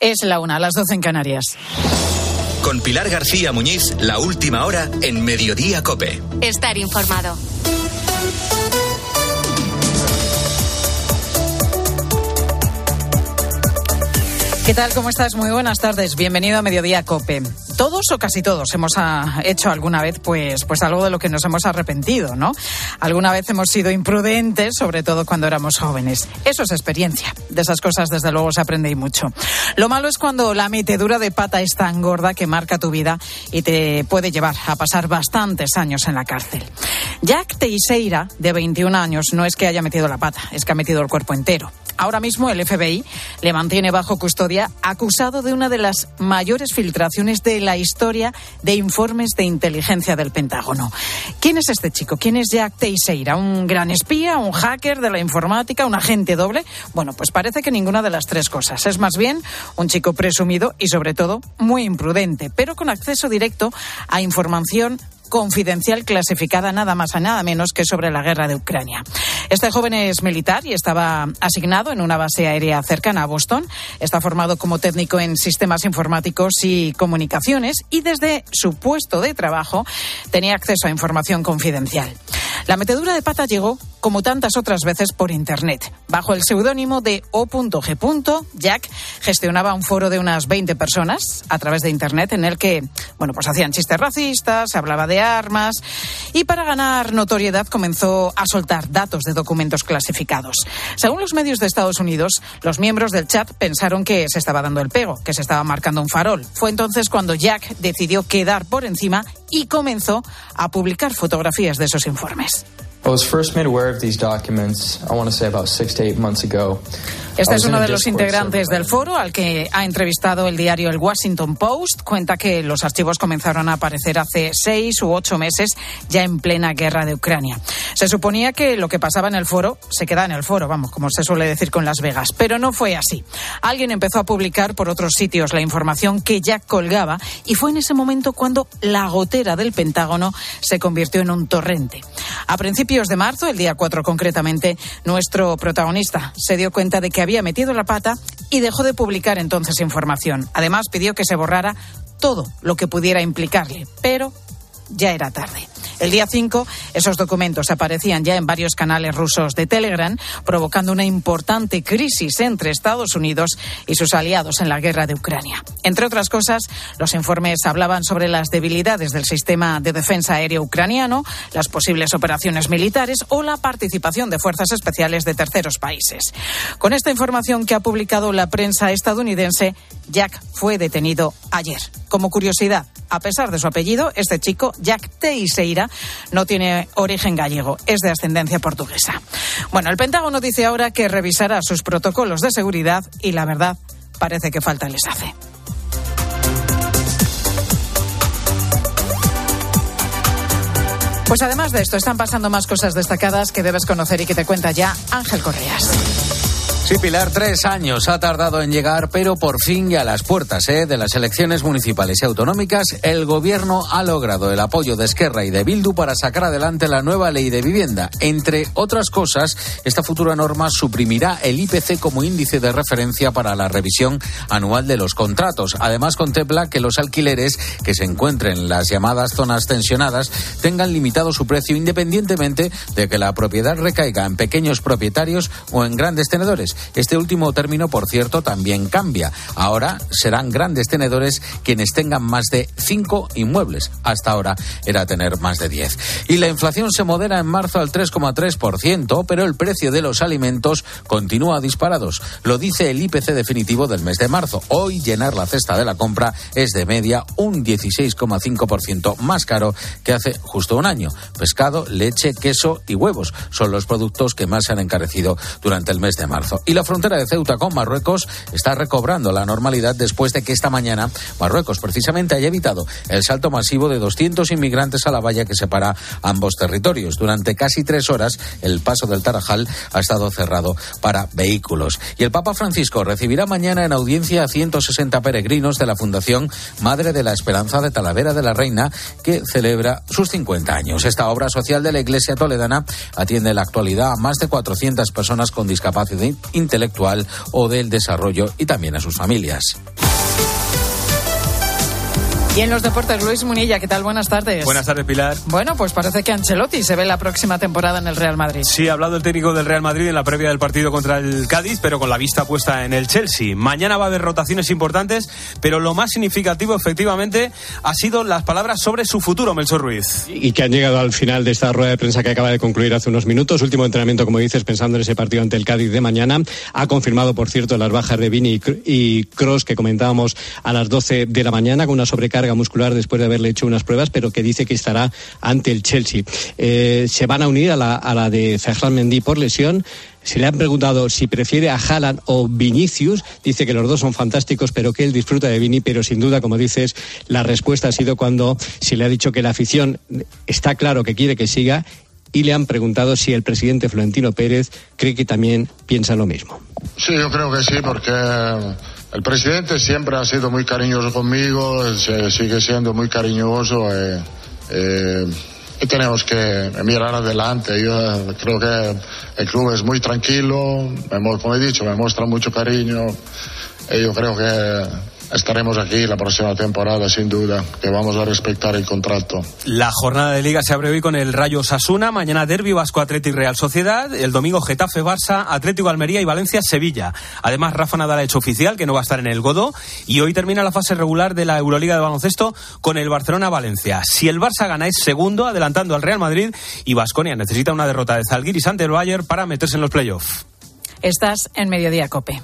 Es la 1, a las 12 en Canarias. Con Pilar García Muñiz, la última hora en Mediodía COPE. Estar informado. ¿Qué tal? ¿Cómo estás? Muy buenas tardes. Bienvenido a Mediodía COPE. Todos o casi todos hemos hecho alguna vez pues algo de lo que nos hemos arrepentido, ¿no? Alguna vez hemos sido imprudentes, sobre todo cuando éramos jóvenes. Eso es experiencia. De esas cosas, desde luego, se aprende y mucho. Lo malo es cuando la metedura de pata es tan gorda que marca tu vida y te puede llevar a pasar bastantes años en la cárcel. Jack Teixeira, de 21 años, no es que haya metido la pata, es que ha metido el cuerpo entero. Ahora mismo el FBI le mantiene bajo custodia acusado de una de las mayores filtraciones de la historia de informes de inteligencia del Pentágono. ¿Quién es este chico? ¿Quién es Jack Teixeira? ¿Un gran espía? ¿Un hacker de la informática? ¿Un agente doble? Bueno, pues parece que ninguna de las tres cosas. Es más bien un chico presumido y sobre todo muy imprudente, pero con acceso directo a información confidencial clasificada nada más a nada menos que sobre la guerra de Ucrania. Este joven es militar y estaba asignado en una base aérea cercana a Boston. Está formado como técnico en sistemas informáticos y comunicaciones y desde su puesto de trabajo tenía acceso a información confidencial. La metedura de pata llegó, como tantas otras veces, por Internet. Bajo el seudónimo de O.G. Jack gestionaba un foro de unas 20 personas a través de Internet en el que, pues hacían chistes racistas, se hablaba de armas y para ganar notoriedad comenzó a soltar datos de documentos clasificados. Según los medios de Estados Unidos, los miembros del chat pensaron que se estaba dando el pego, que se estaba marcando un farol. Fue entonces cuando Jack decidió quedar por encima y comenzó a publicar fotografías de esos informes. I was first made aware of these documents, I want to say about 6 to 8 months ago. Este es uno de los integrantes del foro al que ha entrevistado el diario El Washington Post. Cuenta que los archivos comenzaron a aparecer hace 6 u 8 meses, ya en plena guerra de Ucrania. Se suponía que lo que pasaba en el foro se quedaba en el foro, como se suele decir con Las Vegas, pero no fue así. Alguien empezó a publicar por otros sitios la información que Jack colgaba y fue en ese momento cuando la gotera del Pentágono se convirtió en un torrente. A principios de marzo, el día 4 concretamente, nuestro protagonista se dio cuenta de que había metido la pata y dejó de publicar entonces información. Además, pidió que se borrara todo lo que pudiera implicarle, pero ya era tarde. El día 5, esos documentos aparecían ya en varios canales rusos de Telegram, provocando una importante crisis entre Estados Unidos y sus aliados en la guerra de Ucrania. Entre otras cosas, los informes hablaban sobre las debilidades del sistema de defensa aéreo ucraniano, las posibles operaciones militares o la participación de fuerzas especiales de terceros países. Con esta información que ha publicado la prensa estadounidense, Jack fue detenido ayer. Como curiosidad, a pesar de su apellido, este chico, Jack Teixeira, no tiene origen gallego, es de ascendencia portuguesa. El Pentágono dice ahora que revisará sus protocolos de seguridad y la verdad parece que falta les hace. Pues además de esto, están pasando más cosas destacadas que debes conocer y que te cuenta ya Ángel Correas. Sí, Pilar, 3 años ha tardado en llegar, pero por fin ya a las puertas de las elecciones municipales y autonómicas, el Gobierno ha logrado el apoyo de Esquerra y de Bildu para sacar adelante la nueva ley de vivienda. Entre otras cosas, esta futura norma suprimirá el IPC como índice de referencia para la revisión anual de los contratos. Además, contempla que los alquileres que se encuentren en las llamadas zonas tensionadas tengan limitado su precio independientemente de que la propiedad recaiga en pequeños propietarios o en grandes tenedores. Este último término, por cierto, también cambia. Ahora serán grandes tenedores quienes tengan más de 5 inmuebles. Hasta ahora era tener más de 10. Y la inflación se modera en marzo al 3,3%, pero el precio de los alimentos continúa disparados. Lo dice el IPC definitivo del mes de marzo. Hoy llenar la cesta de la compra es de media un 16,5% más caro que hace justo un año. Pescado, leche, queso y huevos son los productos que más se han encarecido durante el mes de marzo. Y la frontera de Ceuta con Marruecos está recobrando la normalidad después de que esta mañana Marruecos precisamente haya evitado el salto masivo de 200 inmigrantes a la valla que separa ambos territorios. Durante casi 3 horas el paso del Tarajal ha estado cerrado para vehículos. Y el Papa Francisco recibirá mañana en audiencia a 160 peregrinos de la Fundación Madre de la Esperanza de Talavera de la Reina, que celebra sus 50 años. Esta obra social de la Iglesia toledana atiende en la actualidad a más de 400 personas con discapacidad intelectual o del desarrollo y también a sus familias. Y en los deportes, Luis Munilla, ¿qué tal? Buenas tardes. Buenas tardes, Pilar. Bueno, pues parece que Ancelotti se ve la próxima temporada en el Real Madrid. Sí, ha hablado el técnico del Real Madrid en la previa del partido contra el Cádiz, pero con la vista puesta en el Chelsea. Mañana va a haber rotaciones importantes, pero lo más significativo, efectivamente, ha sido las palabras sobre su futuro, Melchor Ruiz. Y que han llegado al final de esta rueda de prensa que acaba de concluir hace unos minutos. Último entrenamiento, como dices, pensando en ese partido ante el Cádiz de mañana. Ha confirmado, por cierto, las bajas de Vini y Kroos que comentábamos a las 12 de la mañana, con una sobrecarga muscular después de haberle hecho unas pruebas, pero que dice que estará ante el Chelsea. Se van a unir a la de Ferland Mendy por lesión. Se le han preguntado si prefiere a Haaland o Vinicius. Dice que los dos son fantásticos, pero que él disfruta de Vini. Pero sin duda, como dices, la respuesta ha sido cuando se le ha dicho que la afición está claro que quiere que siga, y le han preguntado si el presidente Florentino Pérez cree que también piensa lo mismo. Sí, yo creo que sí, porque el presidente siempre ha sido muy cariñoso conmigo, sigue siendo muy cariñoso y tenemos que mirar adelante. Yo creo que el club es muy tranquilo, como he dicho, me muestra mucho cariño y yo creo que estaremos aquí la próxima temporada, sin duda, que vamos a respetar el contrato. La jornada de Liga se abre hoy con el Rayo Osasuna, mañana Derbi Vasco Athletic Real Sociedad, el domingo Getafe Barça, Atlético Almería y Valencia Sevilla. Además, Rafa Nadal ha hecho oficial que no va a estar en el Godó, y hoy termina la fase regular de la Euroliga de baloncesto con el Barcelona Valencia. Si el Barça gana, es segundo, adelantando al Real Madrid, y Baskonia necesita una derrota de Zalgiris ante el Bayern para meterse en los playoffs. Estás en Mediodía COPE.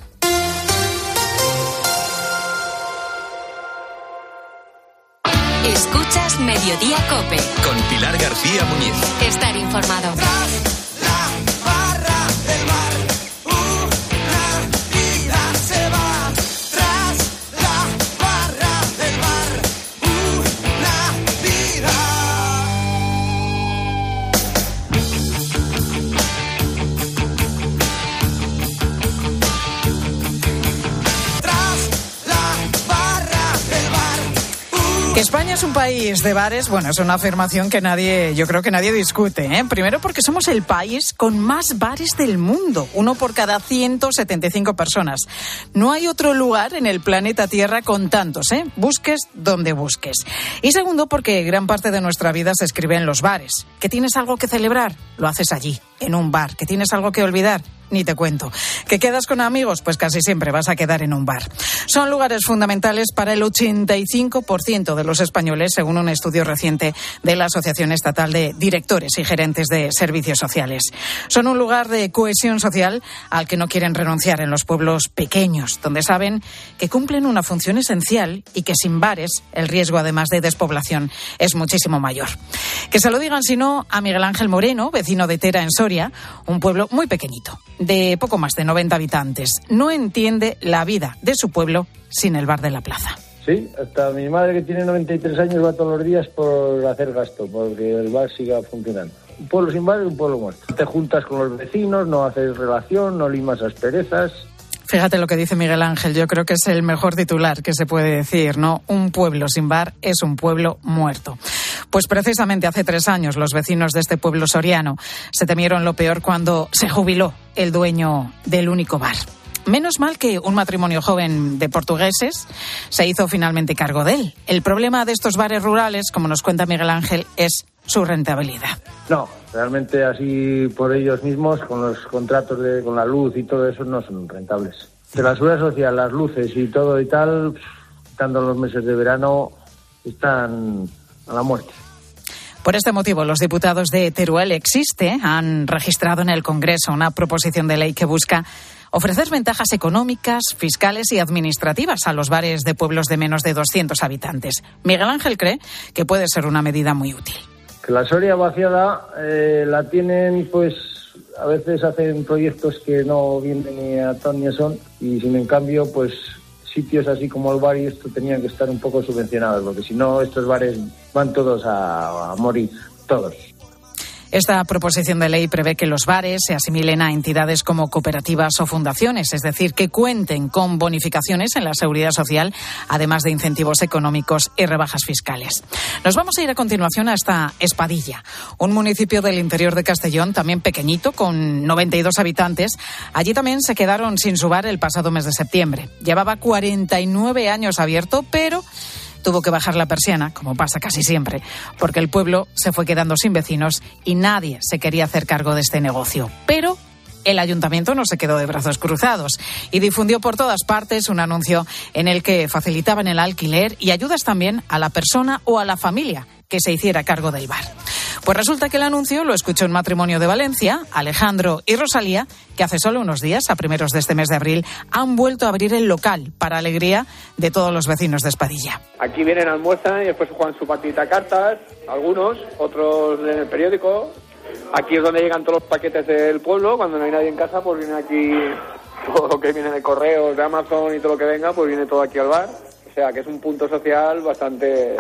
Escuchas Mediodía COPE. Con Pilar García Muñiz. Estar informado. España es un país de bares, bueno, es una afirmación que yo creo que nadie discute, ¿eh? Primero porque somos el país con más bares del mundo, uno por cada 175 personas. No hay otro lugar en el planeta Tierra con tantos, ¿eh? Busques donde busques. Y segundo porque gran parte de nuestra vida se escribe en los bares. ¿Que tienes algo que celebrar? Lo haces allí, en un bar. ¿Que tienes algo que olvidar? Ni te cuento. ¿Que quedas con amigos? Pues casi siempre vas a quedar en un bar. Son lugares fundamentales para el 85% de los españoles, según un estudio reciente de la Asociación Estatal de Directores y Gerentes de Servicios Sociales. Son un lugar de cohesión social al que no quieren renunciar en los pueblos pequeños, donde saben que cumplen una función esencial y que sin bares el riesgo, además de despoblación, es muchísimo mayor. Que se lo digan, si no, a Miguel Ángel Moreno, vecino de Tera, en Soria, un pueblo muy pequeñito, de poco más de 90 habitantes. No entiende la vida de su pueblo sin el bar de la plaza. Sí, hasta mi madre, que tiene 93 años, va todos los días por hacer gasto, porque el bar siga funcionando. Un pueblo sin bar es un pueblo muerto. Te juntas con los vecinos, no haces relación, no limas asperezas. Fíjate lo que dice Miguel Ángel, yo creo que es el mejor titular que se puede decir, ¿no? Un pueblo sin bar es un pueblo muerto. Pues precisamente hace 3 años los vecinos de este pueblo soriano se temieron lo peor cuando se jubiló el dueño del único bar. Menos mal que un matrimonio joven de portugueses se hizo finalmente cargo de él. El problema de estos bares rurales, como nos cuenta Miguel Ángel, es su rentabilidad. No, realmente así por ellos mismos, con los contratos con la luz y todo eso, no son rentables. De la seguridad social, las luces y todo y tal, tanto en los meses de verano, están a la muerte. Por este motivo, los diputados de Teruel han registrado en el Congreso una proposición de ley que busca ofrecer ventajas económicas, fiscales y administrativas a los bares de pueblos de menos de 200 habitantes. Miguel Ángel cree que puede ser una medida muy útil. Que la Soria vaciada la tienen, pues a veces hacen proyectos que no vienen ni a ton ni a son, y sin en cambio, pues sitios así como el bar y esto tenían que estar un poco subvencionados, porque si no estos bares van todos a morir, todos. Esta proposición de ley prevé que los bares se asimilen a entidades como cooperativas o fundaciones, es decir, que cuenten con bonificaciones en la seguridad social, además de incentivos económicos y rebajas fiscales. Nos vamos a ir a continuación hasta Espadilla, un municipio del interior de Castellón, también pequeñito, con 92 habitantes. Allí también se quedaron sin su bar el pasado mes de septiembre. Llevaba 49 años abierto, pero tuvo que bajar la persiana, como pasa casi siempre, porque el pueblo se fue quedando sin vecinos y nadie se quería hacer cargo de este negocio. Pero el ayuntamiento no se quedó de brazos cruzados y difundió por todas partes un anuncio en el que facilitaban el alquiler y ayudas también a la persona o a la familia que se hiciera cargo del bar. Pues resulta que el anuncio lo escuchó un matrimonio de Valencia, Alejandro y Rosalía, que hace solo unos días, a primeros de este mes de abril, han vuelto a abrir el local para alegría de todos los vecinos de Espadilla. Aquí vienen, almuerzan y después juegan su partidita de cartas, algunos, otros en el periódico. Aquí es donde llegan todos los paquetes del pueblo. Cuando no hay nadie en casa, pues viene aquí todo lo que viene de correos, de Amazon y todo lo que venga, pues viene todo aquí al bar. O sea, que es un punto social bastante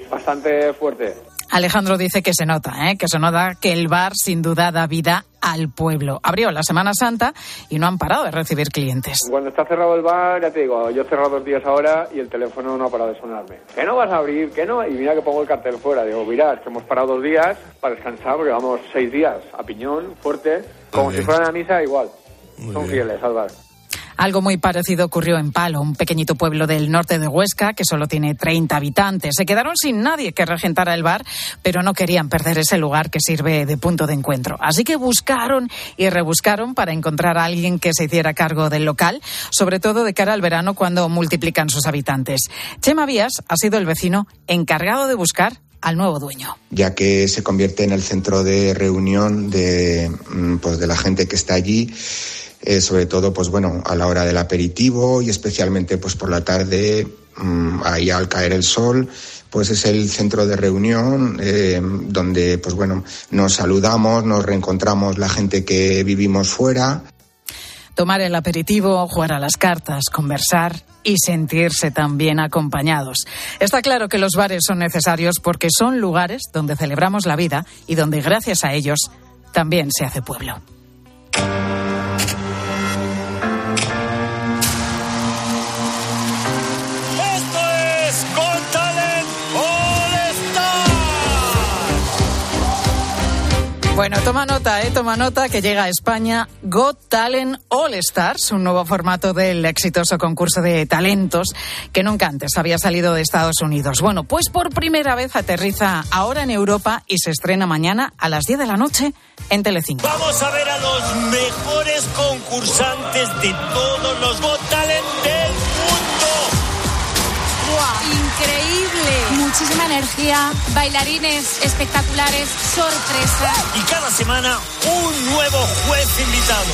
fuerte. Alejandro dice que se nota que el bar sin duda da vida al pueblo. Abrió la Semana Santa y no han parado de recibir clientes. Cuando está cerrado el bar, ya te digo, yo he cerrado 2 días ahora y el teléfono no ha parado de sonarme. ¿Que no vas a abrir? ¿Que no? Y mira que pongo el cartel fuera. Digo, mirad, que hemos parado 2 días para descansar porque vamos 6 días a piñón, fuerte, como si fuera una misa, igual. Son fieles al bar. Algo muy parecido ocurrió en Palo, un pequeñito pueblo del norte de Huesca que solo tiene 30 habitantes. Se quedaron sin nadie que regentara el bar, pero no querían perder ese lugar que sirve de punto de encuentro. Así que buscaron y rebuscaron para encontrar a alguien que se hiciera cargo del local, sobre todo de cara al verano cuando multiplican sus habitantes. Chema Vías ha sido el vecino encargado de buscar al nuevo dueño. Ya que se convierte en el centro de reunión de la gente que está allí. Sobre todo, pues bueno, a la hora del aperitivo y especialmente pues por la tarde, ahí al caer el sol, pues es el centro de reunión donde, pues bueno, nos saludamos, nos reencontramos la gente que vivimos fuera. Tomar el aperitivo, jugar a las cartas, conversar y sentirse también acompañados. Está claro que los bares son necesarios porque son lugares donde celebramos la vida y donde gracias a ellos también se hace pueblo. Bueno, toma nota que llega a España Got Talent All Stars, un nuevo formato del exitoso concurso de talentos que nunca antes había salido de Estados Unidos. Bueno, pues por primera vez aterriza ahora en Europa y se estrena mañana a las 10 de la noche en Telecinco. Vamos a ver a los mejores concursantes de todos los Got Talent del mundo. ¡Wow! Increíble, muchísima energía, bailarines espectaculares, sorpresa. Y cada semana un nuevo juez invitado.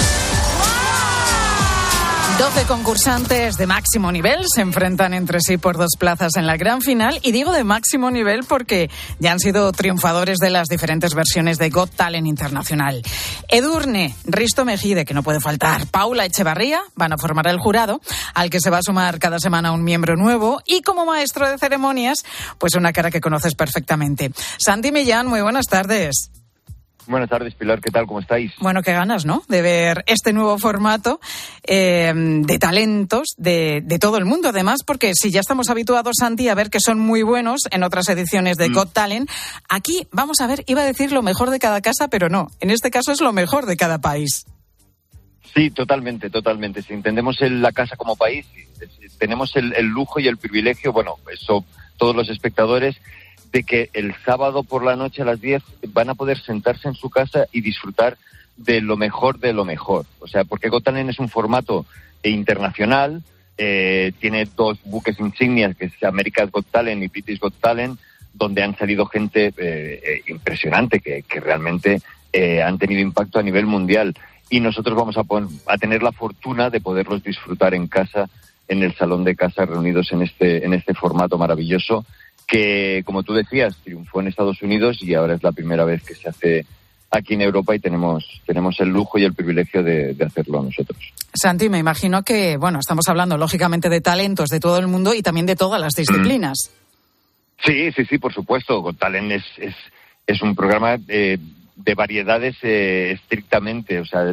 12 concursantes de máximo nivel se enfrentan entre sí por 2 plazas en la gran final. Y digo de máximo nivel porque ya han sido triunfadores de las diferentes versiones de Got Talent Internacional. Edurne, Risto Mejide, que no puede faltar, Paula Echevarría van a formar el jurado, al que se va a sumar cada semana un miembro nuevo. Y como maestro de ceremonias, pues una cara que conoces perfectamente. Santi Millán, muy buenas tardes. Buenas tardes, Pilar, ¿qué tal? ¿Cómo estáis? Bueno, qué ganas, ¿no?, de ver este nuevo formato de talentos de todo el mundo, además, porque si ya estamos habituados, Santi, a ver que son muy buenos en otras ediciones de Got Talent, aquí vamos a ver, iba a decir lo mejor de cada casa, pero no, en este caso es lo mejor de cada país. Sí, totalmente. Si entendemos la casa como país, tenemos el lujo y el privilegio, bueno, eso todos los espectadores, de que el sábado por la noche a las 10 van a poder sentarse en su casa y disfrutar de lo mejor de lo mejor. O sea, porque Got Talent es un formato internacional, tiene 2 buques insignias, que es America's Got Talent y British Got Talent, donde han salido gente impresionante, que realmente han tenido impacto a nivel mundial. Y nosotros vamos a tener la fortuna de poderlos disfrutar en casa, en el salón de casa, reunidos en este formato maravilloso, que, como tú decías, triunfó en Estados Unidos y ahora es la primera vez que se hace aquí en Europa y tenemos el lujo y el privilegio de hacerlo nosotros. Santi, me imagino que, bueno, estamos hablando lógicamente de talentos de todo el mundo y también de todas las disciplinas. Sí, por supuesto. Got Talent es un programa de variedades estrictamente, o sea,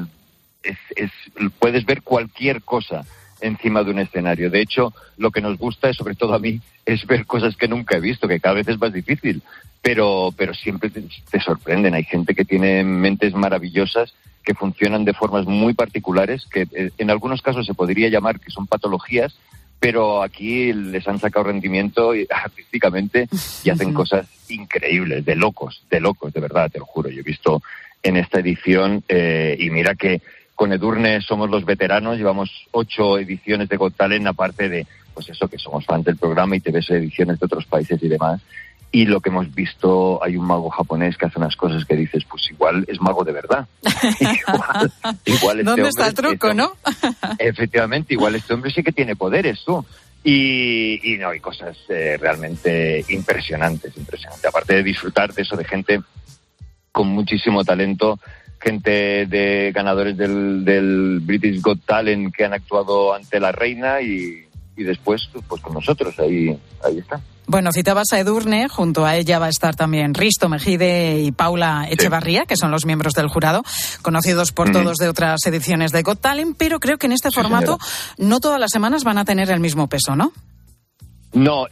puedes ver cualquier cosa encima de un escenario. De hecho, lo que nos gusta, sobre todo a mí, es ver cosas que nunca he visto, que cada vez es más difícil, pero siempre te sorprenden. Hay gente que tiene mentes maravillosas, que funcionan de formas muy particulares, que en algunos casos se podría llamar que son patologías, pero aquí les han sacado rendimiento artísticamente y hacen cosas increíbles, de locos, de verdad, te lo juro. Yo he visto en esta edición, y mira que con Edurne somos los veteranos, llevamos 8 ediciones de Got Talent, aparte de, pues eso, que somos fans del programa y te ves ediciones de otros países y demás. Y lo que hemos visto, hay un mago japonés que hace unas cosas que dices, pues igual es mago de verdad. igual ¿Dónde está el truco, no? Efectivamente, igual este hombre sí que tiene poderes, tú. Y no, hay cosas realmente impresionantes. Aparte de disfrutar de eso, de gente con muchísimo talento, gente de ganadores del British Got Talent que han actuado ante la reina y después pues con nosotros, ahí está. Bueno, citabas a Edurne, junto a ella va a estar también Risto Mejide y Paula Echevarría, que son los miembros del jurado, conocidos por todos de otras ediciones de Got Talent, pero creo que en este formato no todas las semanas van a tener el mismo peso, ¿no? No,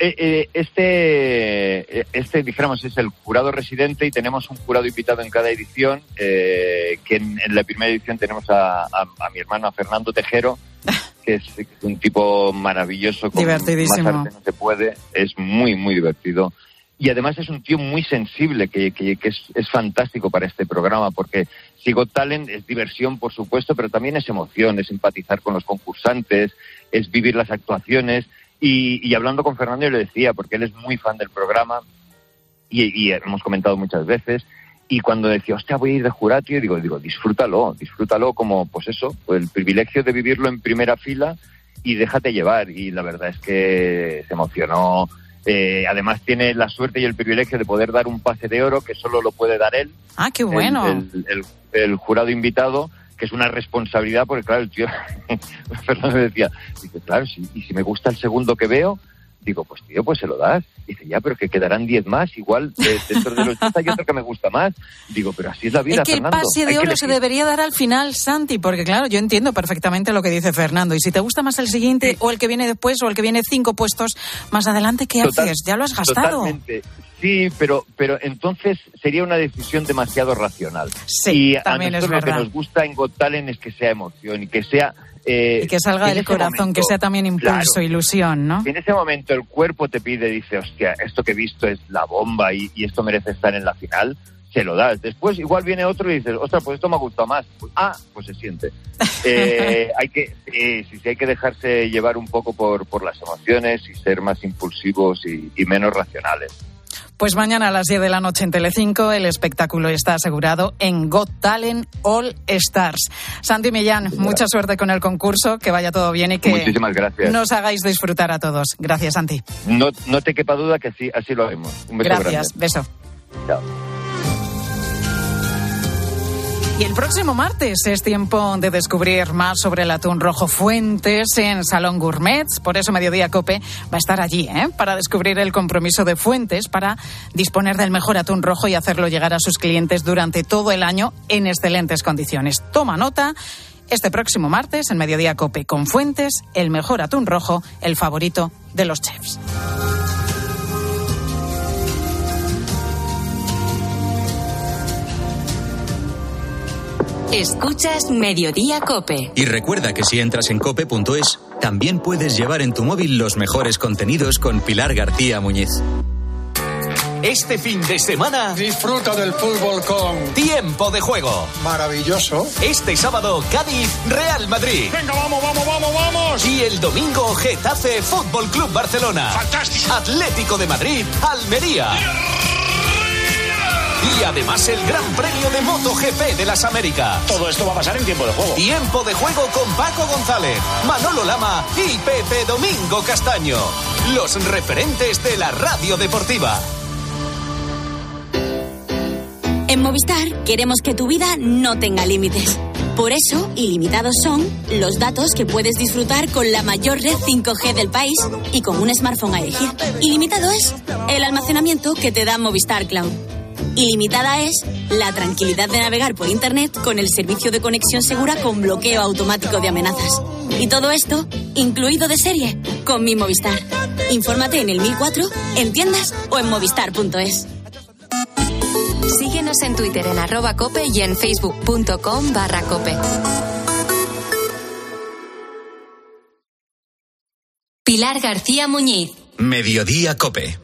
dijéramos, es el jurado residente y tenemos un jurado invitado en cada edición, que en la primera edición tenemos a mi hermano, a Fernando Tejero, que es un tipo maravilloso, con divertidísimo. Más arte no se puede, es muy, muy divertido. Y además es un tío muy sensible, que es fantástico para este programa, porque si Got Talent es diversión, por supuesto, pero también es emoción, es empatizar con los concursantes, es vivir las actuaciones. Y hablando con Fernando, yo le decía, porque él es muy fan del programa y hemos comentado muchas veces, y cuando decía, hostia, voy a ir de jurado, tío, digo, disfrútalo como, pues eso, pues el privilegio de vivirlo en primera fila y déjate llevar. Y la verdad es que se emocionó. Además tiene la suerte y el privilegio de poder dar un pase de oro que solo lo puede dar él. ¡Ah, qué bueno! El jurado invitado, que es una responsabilidad, porque claro, el tío, Fernando me decía, dice, claro, y si me gusta el segundo que veo, digo, pues tío, pues se lo das. Dice, ya, pero que quedarán 10 más, igual, dentro de los 10 hay otro que me gusta más. Digo, pero así es la vida, es que Fernando. El pase de oro se debería dar al final, Santi, porque claro, yo entiendo perfectamente lo que dice Fernando, y si te gusta más el siguiente, o el que viene después, o el que viene 5 puestos más adelante, ¿qué haces? Ya lo has gastado. Totalmente. Sí, pero entonces sería una decisión demasiado racional. Sí, y también a es nosotros verdad. Lo que nos gusta en Got Talent es que sea emoción y que sea... y que salga del corazón, momento, que sea también impulso, ilusión, ¿no? Si en ese momento el cuerpo te pide, dice, hostia, esto que he visto es la bomba y esto merece estar en la final, se lo das. Después igual viene otro y dices, ostras, pues esto me ha gustado más. Pues se siente. Hay que dejarse llevar un poco por las emociones y ser más impulsivos y menos racionales. Pues mañana a las 10 de la noche en Telecinco el espectáculo está asegurado en Got Talent All Stars. Santi Millán, mucha suerte con el concurso, que vaya todo bien y que muchísimas gracias. Nos hagáis disfrutar a todos. Gracias, Santi. No te quepa duda que así lo haremos. Un beso grande. Gracias, beso. Chao. Y el próximo martes es tiempo de descubrir más sobre el atún rojo Fuentes en Salón Gourmet. Por eso Mediodía COPE va a estar allí, para descubrir el compromiso de Fuentes para disponer del mejor atún rojo y hacerlo llegar a sus clientes durante todo el año en excelentes condiciones. Toma nota, este próximo martes en Mediodía COPE con Fuentes, el mejor atún rojo, el favorito de los chefs. Escuchas Mediodía COPE. Y recuerda que si entras en cope.es, también puedes llevar en tu móvil los mejores contenidos con Pilar García Muñiz. Este fin de semana disfruta del fútbol con Tiempo de Juego. Maravilloso. Este sábado Cádiz Real Madrid. Venga, vamos. Y el domingo Getafe Fútbol Club Barcelona. Fantástico. Atlético de Madrid Almería. Y además el Gran Premio de MotoGP de las Américas. Todo esto va a pasar en Tiempo de Juego. Tiempo de Juego con Paco González, Manolo Lama y Pepe Domingo Castaño. Los referentes de la radio deportiva. En Movistar queremos que tu vida no tenga límites. Por eso, ilimitados son los datos que puedes disfrutar con la mayor red 5G del país y con un smartphone a elegir. Ilimitado es el almacenamiento que te da Movistar Cloud. Ilimitada es la tranquilidad de navegar por Internet con el servicio de conexión segura con bloqueo automático de amenazas. Y todo esto, incluido de serie, con mi Movistar. Infórmate en el 1004, en tiendas o en movistar.es. Síguenos en Twitter en @cope y en facebook.com/cope. Pilar García Muñiz. Mediodía COPE.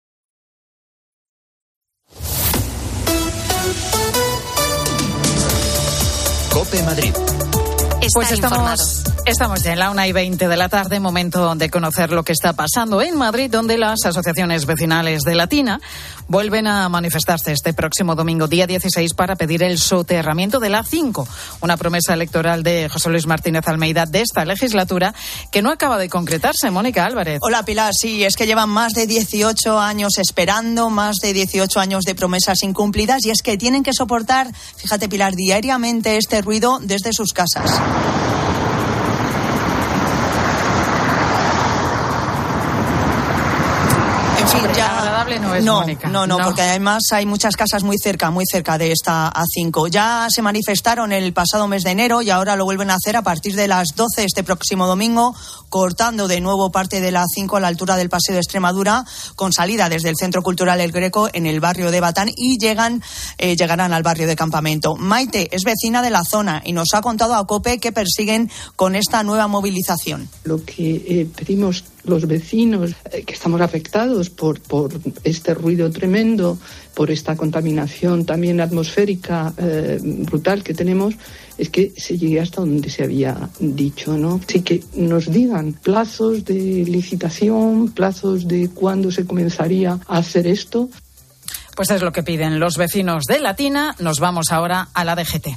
COPE Madrid. Pues estamos ya en la 1:20 de la tarde, momento de conocer lo que está pasando en Madrid, donde las asociaciones vecinales de Latina vuelven a manifestarse este próximo domingo, día 16, para pedir el soterramiento de la A5, una promesa electoral de José Luis Martínez Almeida de esta legislatura que no acaba de concretarse. Mónica Álvarez. Hola, Pilar. Sí, es que llevan más de 18 años esperando, más de 18 años de promesas incumplidas, y es que tienen que soportar, fíjate, Pilar, diariamente este ruido desde sus casas. Agradable no es, Mónica. No, porque además hay muchas casas muy cerca de esta A5. Ya se manifestaron el pasado mes de enero y ahora lo vuelven a hacer a partir de las 12 este próximo domingo, cortando de nuevo parte de la A5 a la altura del Paseo de Extremadura, con salida desde el Centro Cultural El Greco en el barrio de Batán, y llegarán al barrio de Campamento. Maite es vecina de la zona y nos ha contado a COPE qué persiguen con esta nueva movilización. Lo que pedimos los vecinos que estamos afectados por este ruido tremendo, por esta contaminación también atmosférica brutal que tenemos, es que se llegue hasta donde se había dicho, ¿no? Así que nos digan plazos de licitación, plazos de cuándo se comenzaría a hacer esto. Pues es lo que piden los vecinos de Latina. Nos vamos ahora a la DGT.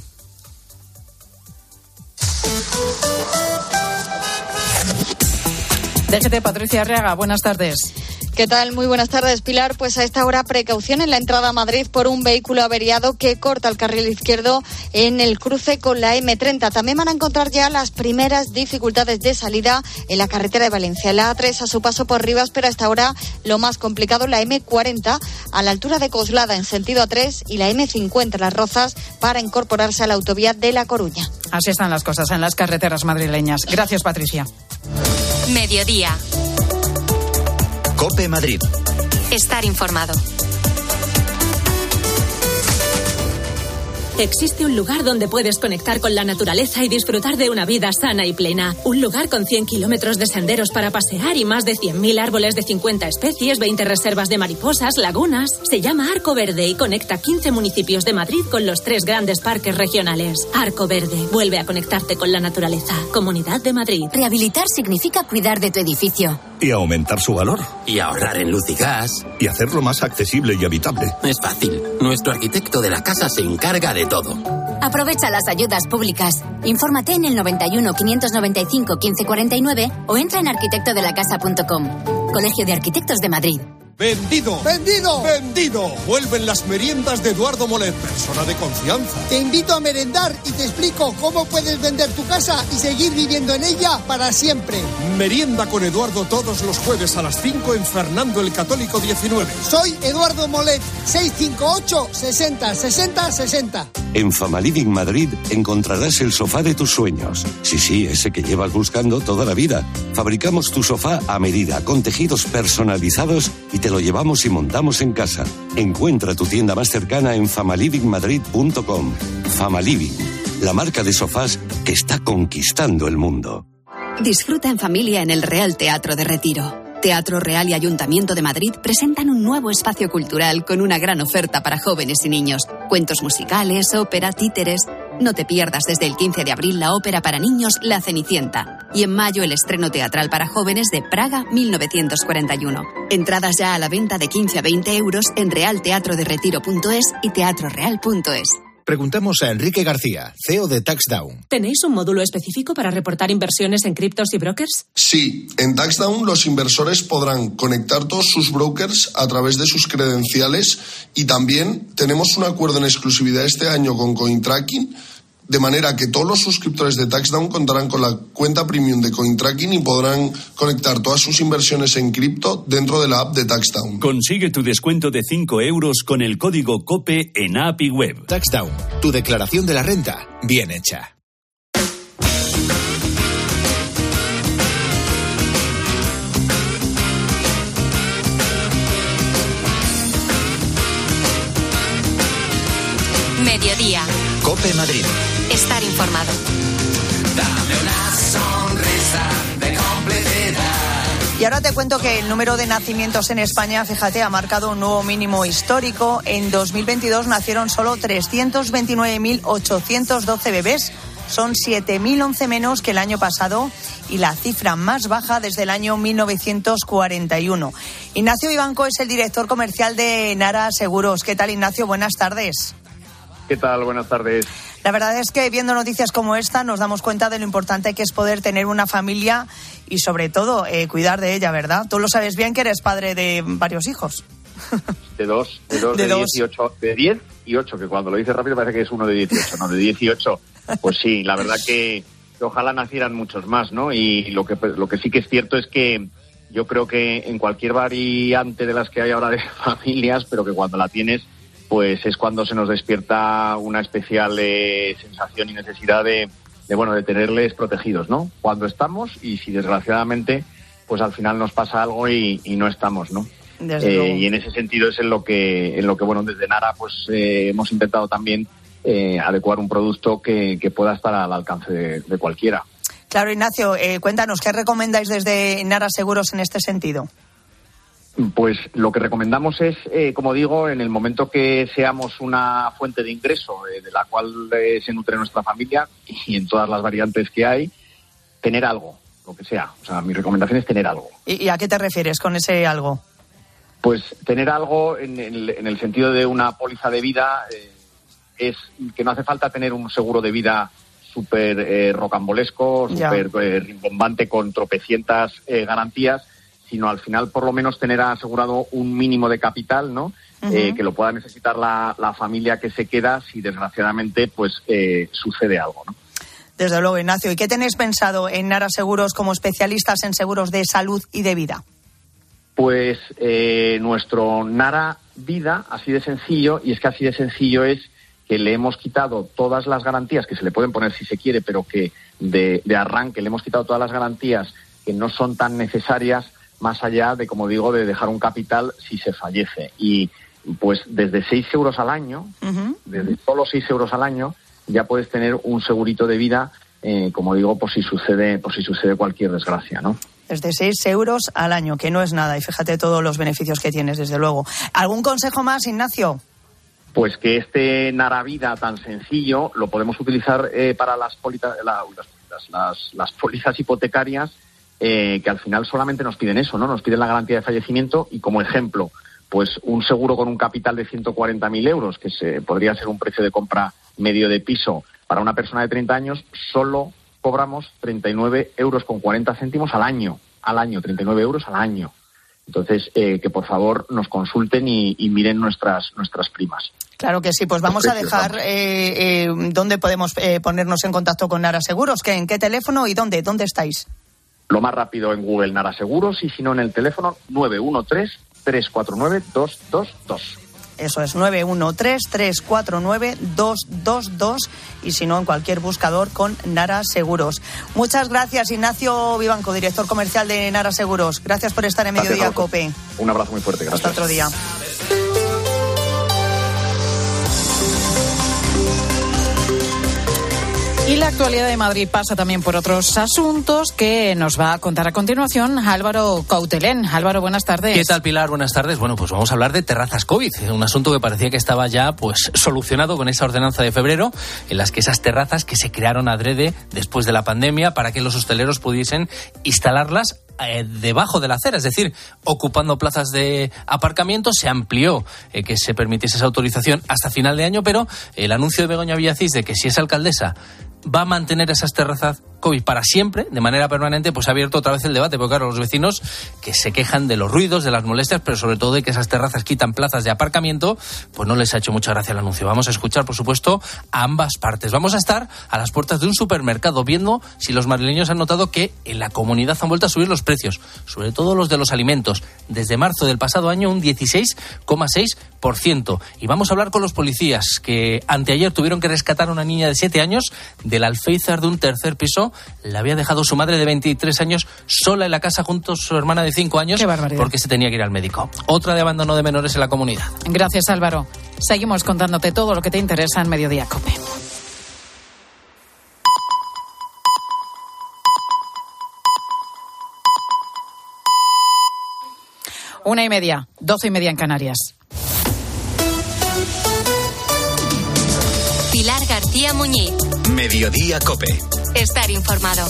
DGT, Patricia Arriaga, buenas tardes. ¿Qué tal? Muy buenas tardes, Pilar. Pues a esta hora, precaución en la entrada a Madrid por un vehículo averiado que corta el carril izquierdo en el cruce con la M30. También van a encontrar ya las primeras dificultades de salida en la carretera de Valencia. La A3 a su paso por Rivas, pero a esta hora lo más complicado, la M40 a la altura de Coslada en sentido A3 y la M50 Las Rozas para incorporarse a la autovía de La Coruña. Así están las cosas en las carreteras madrileñas. Gracias, Patricia. Mediodía. COPE Madrid. Estar informado. Existe un lugar donde puedes conectar con la naturaleza y disfrutar de una vida sana y plena. Un lugar con 100 kilómetros de senderos para pasear y más de 100.000 árboles de 50 especies, 20 reservas de mariposas, lagunas. Se llama Arco Verde y conecta 15 municipios de Madrid con los 3 grandes parques regionales. Arco Verde. Vuelve a conectarte con la naturaleza. Comunidad de Madrid. Rehabilitar significa cuidar de tu edificio. Y aumentar su valor. Y ahorrar en luz y gas. Y hacerlo más accesible y habitable. Es fácil. Nuestro arquitecto de la casa se encarga de todo. Aprovecha las ayudas públicas. Infórmate en el 91 595 1549 o entra en arquitectodelacasa.com. Colegio de Arquitectos de Madrid. ¡Vendido! ¡Vendido! ¡Vendido! Vuelven las meriendas de Eduardo Molet, persona de confianza. Te invito a merendar y te explico cómo puedes vender tu casa y seguir viviendo en ella para siempre. Merienda con Eduardo todos los jueves a las 5 en Fernando el Católico 19. Soy Eduardo Molet, 658 60 60 60. En Famaliving Madrid encontrarás el sofá de tus sueños. Sí, ese que llevas buscando toda la vida. Fabricamos tu sofá a medida, con tejidos personalizados, y te lo llevamos y montamos en casa. Encuentra tu tienda más cercana en famalivingmadrid.com. Famaliving, la marca de sofás que está conquistando el mundo. Disfruta en familia en el Real Teatro de Retiro. Teatro Real y Ayuntamiento de Madrid presentan un nuevo espacio cultural con una gran oferta para jóvenes y niños. Cuentos musicales, ópera, títeres. No te pierdas desde el 15 de abril la ópera para niños La Cenicienta. Y en mayo el estreno teatral para jóvenes de Praga 1941. Entradas ya a la venta de 15 a 20 euros en realteatroderetiro.es y teatroreal.es. Preguntamos a Enrique García, CEO de TaxDown. ¿Tenéis un módulo específico para reportar inversiones en criptos y brokers? Sí, en TaxDown los inversores podrán conectar todos sus brokers a través de sus credenciales y también tenemos un acuerdo en exclusividad este año con CoinTracking, de manera que todos los suscriptores de TaxDown contarán con la cuenta premium de CoinTracking y podrán conectar todas sus inversiones en cripto dentro de la app de TaxDown. Consigue tu descuento de 5 euros con el código COPE en app y web. TaxDown, tu declaración de la renta bien hecha. Mediodía. COPE Madrid. Estar informado. Dame una sonrisa de complicidad. Y ahora te cuento que el número de nacimientos en España, fíjate, ha marcado un nuevo mínimo histórico. En 2022 nacieron solo 329.812 bebés. Son 7.011 menos que el año pasado y la cifra más baja desde el año 1941. Ignacio Vivanco es el director comercial de Nara Seguros. ¿Qué tal, Ignacio? Buenas tardes. ¿Qué tal? Buenas tardes. La verdad es que viendo noticias como esta nos damos cuenta de lo importante que es poder tener una familia y sobre todo cuidar de ella, ¿verdad? Tú lo sabes bien que eres padre de varios hijos. De 18, de 10 y 8, que cuando lo dices rápido parece que es uno de 18, no, de 18. Pues sí, la verdad que ojalá nacieran muchos más, ¿no? Y lo que sí que es cierto es que yo creo que en cualquier variante de las que hay ahora de familias, pero que cuando la tienes, pues es cuando se nos despierta una especial sensación y necesidad de tenerles protegidos, ¿no? Cuando estamos y si desgraciadamente, pues al final nos pasa algo y no estamos, ¿no? Y en ese sentido es en lo que bueno, desde Nara pues hemos intentado también adecuar un producto que pueda estar al alcance de cualquiera. Claro, Ignacio, cuéntanos, ¿qué recomendáis desde Nara Seguros en este sentido? Pues lo que recomendamos es, como digo, en el momento que seamos una fuente de ingreso de la cual se nutre nuestra familia y en todas las variantes que hay, tener algo, lo que sea. O sea, mi recomendación es tener algo. ¿Y a qué te refieres con ese algo? Pues tener algo en el sentido de una póliza de vida, es que no hace falta tener un seguro de vida súper rocambolesco, súper rimbombante con tropecientas garantías, sino al final por lo menos tener asegurado un mínimo de capital, ¿no? Que lo pueda necesitar la familia que se queda si desgraciadamente pues sucede algo, ¿no? Desde luego, Ignacio. ¿Y qué tenéis pensado en Nara Seguros como especialistas en seguros de salud y de vida? Pues nuestro Nara Vida, así de sencillo, y es que así de sencillo es que le hemos quitado todas las garantías que se le pueden poner si se quiere, pero que de arranque le hemos quitado todas las garantías que no son tan necesarias, más allá de, como digo, de dejar un capital si se fallece. Y pues desde 6 euros al año, desde solo 6 euros al año, ya puedes tener un segurito de vida, como digo, por si sucede cualquier desgracia, ¿no? Desde 6 euros al año, que no es nada, y fíjate todos los beneficios que tienes, desde luego. ¿Algún consejo más, Ignacio? Pues que este Nara Vida tan sencillo lo podemos utilizar para las pólizas hipotecarias, que al final solamente nos piden eso, ¿no? Nos piden la garantía de fallecimiento y, como ejemplo, pues un seguro con un capital de 140.000 euros, que podría ser un precio de compra medio de piso para una persona de 30 años, solo cobramos 39,40 euros al año, 39 euros al año. Entonces, que por favor nos consulten y miren nuestras primas. Claro que sí, pues vamos a dejar dónde podemos ponernos en contacto con Nara Seguros, ¿en qué teléfono y dónde estáis? Lo más rápido en Google, Nara Seguros, y si no en el teléfono 913-349-222. Eso es, 913-349-222, y si no, en cualquier buscador con Nara Seguros. Muchas gracias, Ignacio Vivanco, director comercial de Nara Seguros. Gracias por estar en Mediodía COPE. Un abrazo muy fuerte, gracias. Hasta otro día. Y la actualidad de Madrid pasa también por otros asuntos que nos va a contar a continuación Álvaro Coutelén. Álvaro, buenas tardes. ¿Qué tal, Pilar? Buenas tardes. Bueno, pues vamos a hablar de terrazas COVID, un asunto que parecía que estaba ya pues solucionado con esa ordenanza de febrero, en las que esas terrazas que se crearon adrede después de la pandemia para que los hosteleros pudiesen instalarlas debajo de la acera, es decir, ocupando plazas de aparcamiento. Se amplió que se permitiese esa autorización hasta final de año, pero el anuncio de Begoña Villacís de que si es alcaldesa va a mantener esas terrazas COVID para siempre, de manera permanente, pues ha abierto otra vez el debate, porque claro, los vecinos que se quejan de los ruidos, de las molestias, pero sobre todo de que esas terrazas quitan plazas de aparcamiento, pues no les ha hecho mucha gracia el anuncio. Vamos a escuchar, por supuesto, a ambas partes. Vamos a estar a las puertas de un supermercado viendo si los madrileños han notado que en la comunidad han vuelto a subir los precios, sobre todo los de los alimentos. Desde marzo del pasado año, un 16,6%. Y vamos a hablar con los policías que anteayer tuvieron que rescatar a una niña de 7 años del alféizar de un tercer piso. La había dejado su madre de 23 años sola en la casa junto a su hermana de 5 años. ¡Qué barbaridad! Porque se tenía que ir al médico. Otra de abandono de menores en la comunidad. Gracias, Álvaro. Seguimos contándote todo lo que te interesa en Mediodía COPE. 1:30, 12:30 en Canarias. Pilar García Muñiz. Mediodía COPE. Estar informado.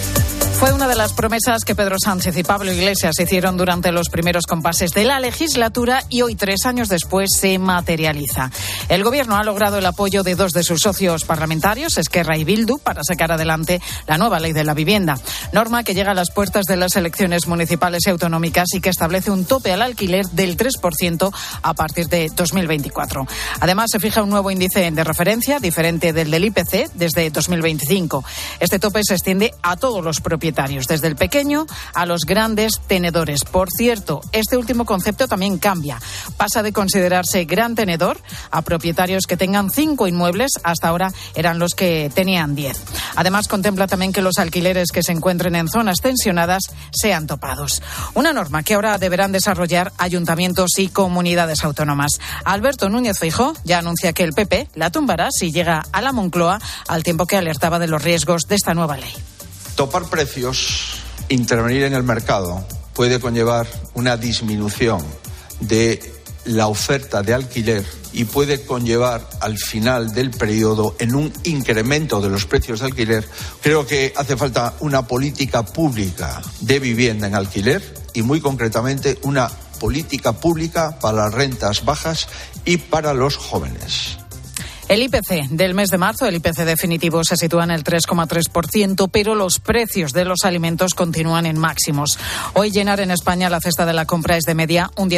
Fue una de las promesas que Pedro Sánchez y Pablo Iglesias hicieron durante los primeros compases de la legislatura y hoy, 3 años después, se materializa. El Gobierno ha logrado el apoyo de 2 de sus socios parlamentarios, Esquerra y Bildu, para sacar adelante la nueva ley de la vivienda. Norma que llega a las puertas de las elecciones municipales y autonómicas y que establece un tope al alquiler del 3% a partir de 2024. Además, se fija un nuevo índice de referencia, diferente del IPC, desde 2025. Este tope se extiende a todos los propietarios, desde el pequeño a los grandes tenedores. Por cierto, este último concepto también cambia. Pasa de considerarse gran tenedor a propietarios que tengan 5 inmuebles, hasta ahora eran los que tenían 10. Además, contempla también que los alquileres que se encuentren en zonas tensionadas sean topados. Una norma que ahora deberán desarrollar ayuntamientos y comunidades autónomas. Alberto Núñez Feijóo ya anuncia que el PP la tumbará si llega a la Moncloa, al tiempo que alertaba de los riesgos de esta nueva ley. Topar precios, intervenir en el mercado, puede conllevar una disminución de la oferta de alquiler y puede conllevar al final del periodo en un incremento de los precios de alquiler. Creo que hace falta una política pública de vivienda en alquiler y, muy concretamente, una política pública para las rentas bajas y para los jóvenes. El IPC del mes de marzo, el IPC definitivo, se sitúa en el 3,3%, pero los precios de los alimentos continúan en máximos. Hoy llenar en España la cesta de la compra es de media un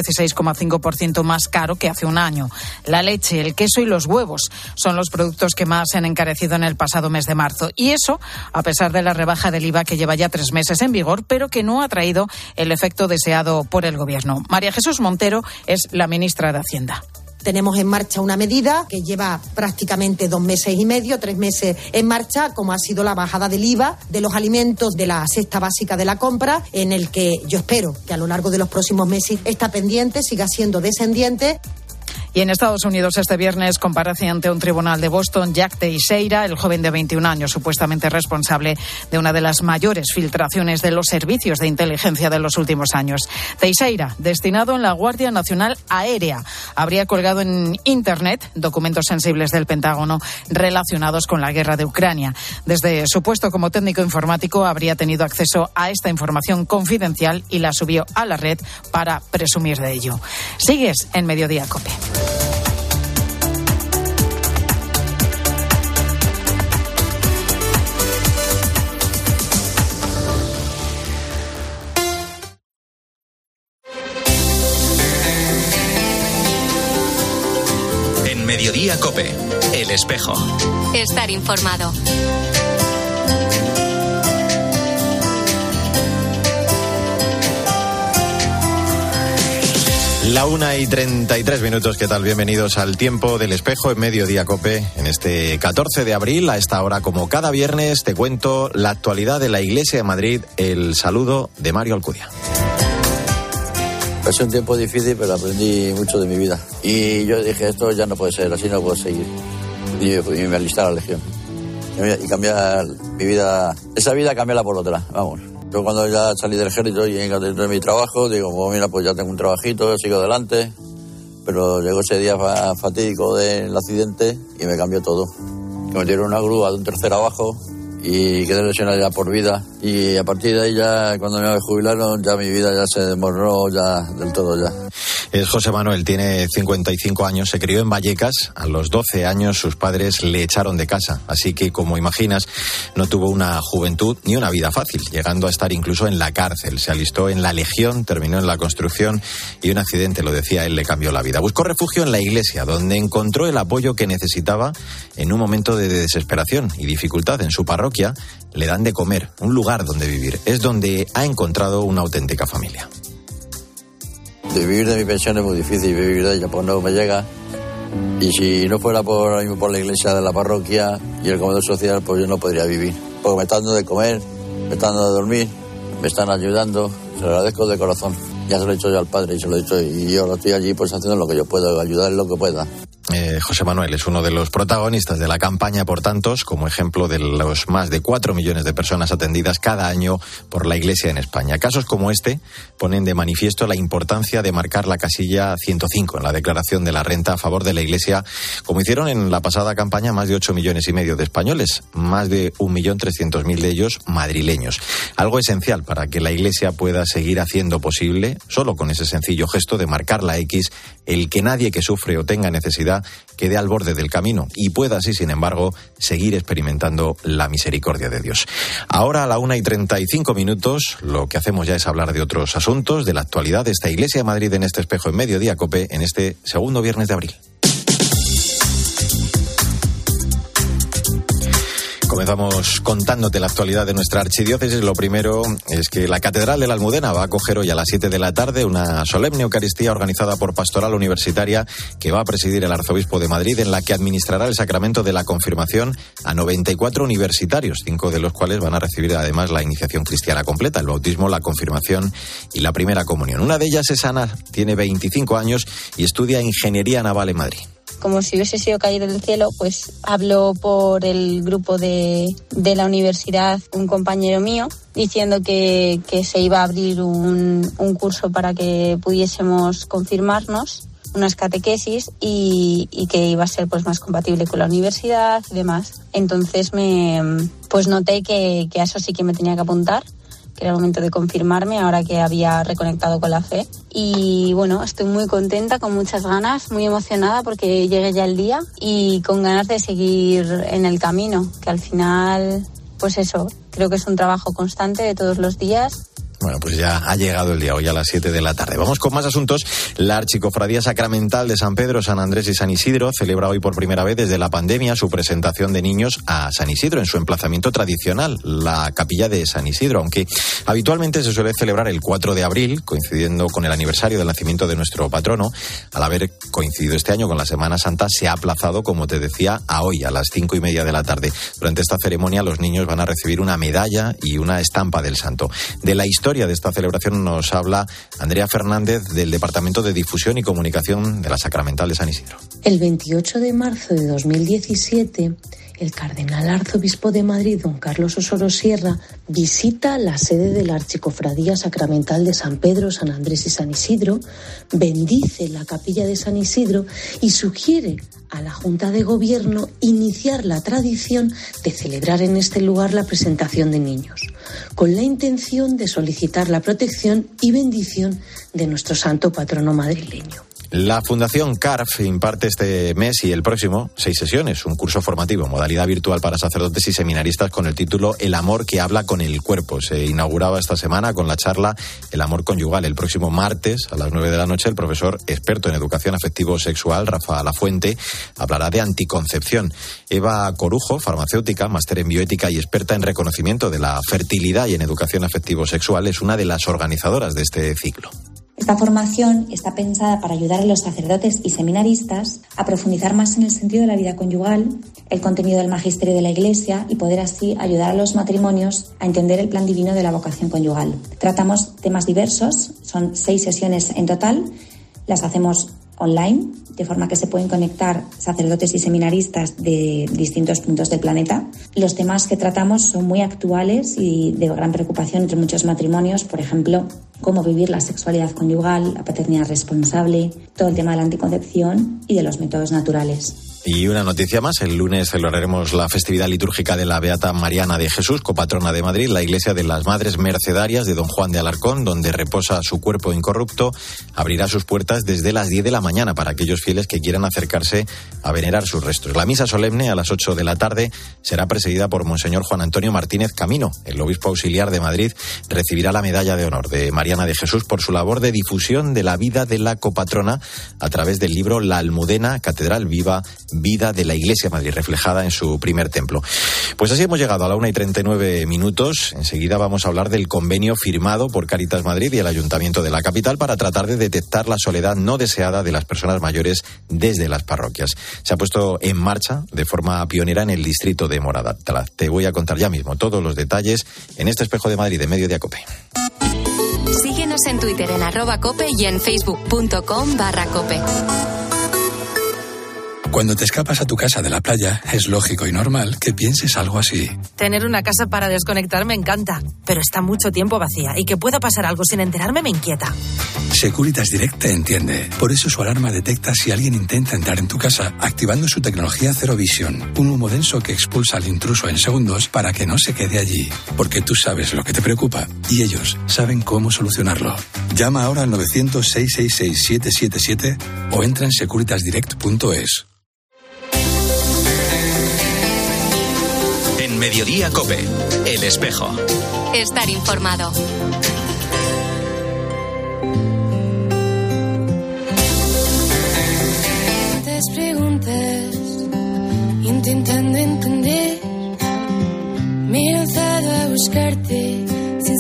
16,5% más caro que hace un año. La leche, el queso y los huevos son los productos que más se han encarecido en el pasado mes de marzo. Y eso, a pesar de la rebaja del IVA que lleva ya 3 meses en vigor, pero que no ha traído el efecto deseado por el Gobierno. María Jesús Montero es la ministra de Hacienda. Tenemos en marcha una medida que lleva prácticamente 2 meses y medio, 3 meses en marcha, como ha sido la bajada del IVA de los alimentos de la cesta básica de la compra, en el que yo espero que a lo largo de los próximos meses esta pendiente siga siendo descendiente. Y en Estados Unidos este viernes comparece ante un tribunal de Boston Jack Teixeira, el joven de 21 años, supuestamente responsable de una de las mayores filtraciones de los servicios de inteligencia de los últimos años. Teixeira, destinado en la Guardia Nacional Aérea, habría colgado en Internet documentos sensibles del Pentágono relacionados con la guerra de Ucrania. Desde su puesto como técnico informático habría tenido acceso a esta información confidencial y la subió a la red para presumir de ello. Sigues en Mediodía COPE. En Mediodía COPE, El Espejo. Estar informado. La 1:33, ¿qué tal? Bienvenidos al Tiempo del Espejo en Mediodía COPE. En este 14 de abril, a esta hora, como cada viernes, te cuento la actualidad de la Iglesia de Madrid. El saludo de Mario Alcudia. Ha sido un tiempo difícil, pero aprendí mucho de mi vida. Y yo dije, esto ya no puede ser, así no puedo seguir. Y me alisté a la Legión. Y cambiar mi vida, esa vida cambiarla por otra, vamos. Yo cuando ya salí del ejército y encontré mi trabajo, digo, pues mira, pues ya tengo un trabajito, sigo adelante. Pero llegó ese día fatídico del accidente y me cambió todo. Me metieron una grúa de un tercer abajo y quedé lesionado ya por vida. Y a partir de ahí ya, cuando me jubilaron, ya mi vida ya se desmoronó ya del todo ya. Es José Manuel, tiene 55 años, se crió en Vallecas. A los 12 años sus padres le echaron de casa, así que, como imaginas, no tuvo una juventud ni una vida fácil, llegando a estar incluso en la cárcel. Se alistó en la Legión, terminó en la construcción y un accidente, lo decía él, le cambió la vida. Buscó refugio en la iglesia, donde encontró el apoyo que necesitaba en un momento de desesperación y dificultad. En su parroquia le dan de comer, un lugar donde vivir. Es donde ha encontrado una auténtica familia. De vivir de mi pensión es muy difícil, vivir de ella pues no me llega. Y si no fuera por la iglesia de la parroquia y el comedor social, pues yo no podría vivir. Porque me están dando de comer, me están dando de dormir, me están ayudando, se lo agradezco de corazón. Ya se lo he dicho yo al padre y se lo he dicho, y yo lo estoy allí pues haciendo lo que yo puedo, ayudar en lo que pueda. José Manuel es uno de los protagonistas de la campaña Por Tantos, como ejemplo de los más de 4 millones de personas atendidas cada año por la Iglesia en España. Casos como este ponen de manifiesto la importancia de marcar la casilla 105 en la declaración de la renta a favor de la Iglesia, como hicieron en la pasada campaña más de 8,5 millones de españoles, más de 1.300.000 de ellos madrileños. Algo esencial para que la Iglesia pueda seguir haciendo posible, solo con ese sencillo gesto de marcar la X, el que nadie que sufre o tenga necesidad quede al borde del camino y pueda así, sin embargo, seguir experimentando la misericordia de Dios. Ahora a la 1:35, lo que hacemos ya es hablar de otros asuntos, de la actualidad de esta Iglesia de Madrid en este espejo en Mediodía COPE, en este segundo viernes de abril. Comenzamos contándote la actualidad de nuestra archidiócesis. Lo primero es que la Catedral de la Almudena va a acoger hoy a las 7 de la tarde una solemne Eucaristía organizada por Pastoral Universitaria que va a presidir el Arzobispo de Madrid, en la que administrará el sacramento de la confirmación a 94 universitarios, 5 de los cuales van a recibir además la iniciación cristiana completa, el bautismo, la confirmación y la primera comunión. Una de ellas es Ana, tiene 25 años y estudia Ingeniería Naval en Madrid. Como si hubiese sido caído del cielo, pues habló por el grupo de la universidad un compañero mío diciendo que se iba a abrir un curso para que pudiésemos confirmarnos, unas catequesis y que iba a ser pues más compatible con la universidad y demás. Entonces pues noté que a eso sí que me tenía que apuntar, que era el momento de confirmarme ahora que había reconectado con la fe. Y bueno, estoy muy contenta, con muchas ganas, muy emocionada porque llegue ya el día y con ganas de seguir en el camino, que al final, pues eso, creo que es un trabajo constante de todos los días. Bueno, pues ya ha llegado el día, hoy a las 7 de la tarde. Vamos con más asuntos. La Archicofradía Sacramental de San Pedro, San Andrés y San Isidro celebra hoy por primera vez desde la pandemia su presentación de niños a San Isidro en su emplazamiento tradicional, la capilla de San Isidro, aunque habitualmente se suele celebrar el 4 de abril, coincidiendo con el aniversario del nacimiento de nuestro patrono. Al haber coincidido este año con la Semana Santa, se ha aplazado, como te decía, a hoy, a las 5:30 de la tarde. Durante esta ceremonia los niños van a recibir una medalla y una estampa del santo. De la historia de esta celebración nos habla Andrea Fernández, del Departamento de Difusión y Comunicación de la Sacramental de San Isidro. El 28 de marzo de 2017, el cardenal arzobispo de Madrid, don Carlos Osoro Sierra, visita la sede de la Archicofradía Sacramental de San Pedro, San Andrés y San Isidro, bendice la capilla de San Isidro y sugiere a la Junta de Gobierno iniciar la tradición de celebrar en este lugar la presentación de niños, con la intención de solicitar la protección y bendición de nuestro santo patrono madrileño. La Fundación CARF imparte este mes y el próximo 6 sesiones, un curso formativo, modalidad virtual para sacerdotes y seminaristas con el título El amor que habla con el cuerpo. Se inauguraba esta semana con la charla El amor conyugal. El próximo martes a las 9 de la noche el profesor experto en educación afectivo-sexual, Rafa Lafuente, hablará de anticoncepción. Eva Corujo, farmacéutica, máster en bioética y experta en reconocimiento de la fertilidad y en educación afectivo-sexual, es una de las organizadoras de este ciclo. Esta formación está pensada para ayudar a los sacerdotes y seminaristas a profundizar más en el sentido de la vida conyugal, el contenido del magisterio de la Iglesia y poder así ayudar a los matrimonios a entender el plan divino de la vocación conyugal. Tratamos temas diversos, son 6 sesiones en total, las hacemos online, de forma que se pueden conectar sacerdotes y seminaristas de distintos puntos del planeta. Los temas que tratamos son muy actuales y de gran preocupación entre muchos matrimonios, por ejemplo, cómo vivir la sexualidad conyugal, la paternidad responsable, todo el tema de la anticoncepción y de los métodos naturales. Y una noticia más, el lunes celebraremos la festividad litúrgica de la Beata Mariana de Jesús, copatrona de Madrid, la iglesia de las Madres Mercedarias de Don Juan de Alarcón, donde reposa su cuerpo incorrupto, abrirá sus puertas desde las 10 de la mañana para aquellos fieles que quieran acercarse a venerar sus restos. La misa solemne a las 8 de la tarde será presidida por Monseñor Juan Antonio Martínez Camino. El obispo auxiliar de Madrid recibirá la medalla de honor de Mariana de Jesús por su labor de difusión de la vida de la copatrona a través del libro La Almudena, Catedral Viva, Vida de la Iglesia de Madrid, reflejada en su primer templo. Pues así hemos llegado a la 1:39. Enseguida vamos a hablar del convenio firmado por Cáritas Madrid y el Ayuntamiento de la capital para tratar de detectar la soledad no deseada de las personas mayores desde las parroquias. Se ha puesto en marcha de forma pionera en el distrito de Morada. Te voy a contar ya mismo todos los detalles en este Espejo de Madrid de Mediodía COPE. Síguenos en Twitter en @cope y en facebook.com/cope. Cuando te escapas a tu casa de la playa, es lógico y normal que pienses algo así. Tener una casa para desconectar me encanta, pero está mucho tiempo vacía y que pueda pasar algo sin enterarme me inquieta. Securitas Direct te entiende. Por eso su alarma detecta si alguien intenta entrar en tu casa, activando su tecnología Zero Vision, un humo denso que expulsa al intruso en segundos para que no se quede allí. Porque tú sabes lo que te preocupa y ellos saben cómo solucionarlo. Llama ahora al 900-666-777 o entra en securitasdirect.es. En Mediodía COPE, El Espejo. Estar informado. Tantas preguntas, intentando entender. Me he lanzado a buscarte sin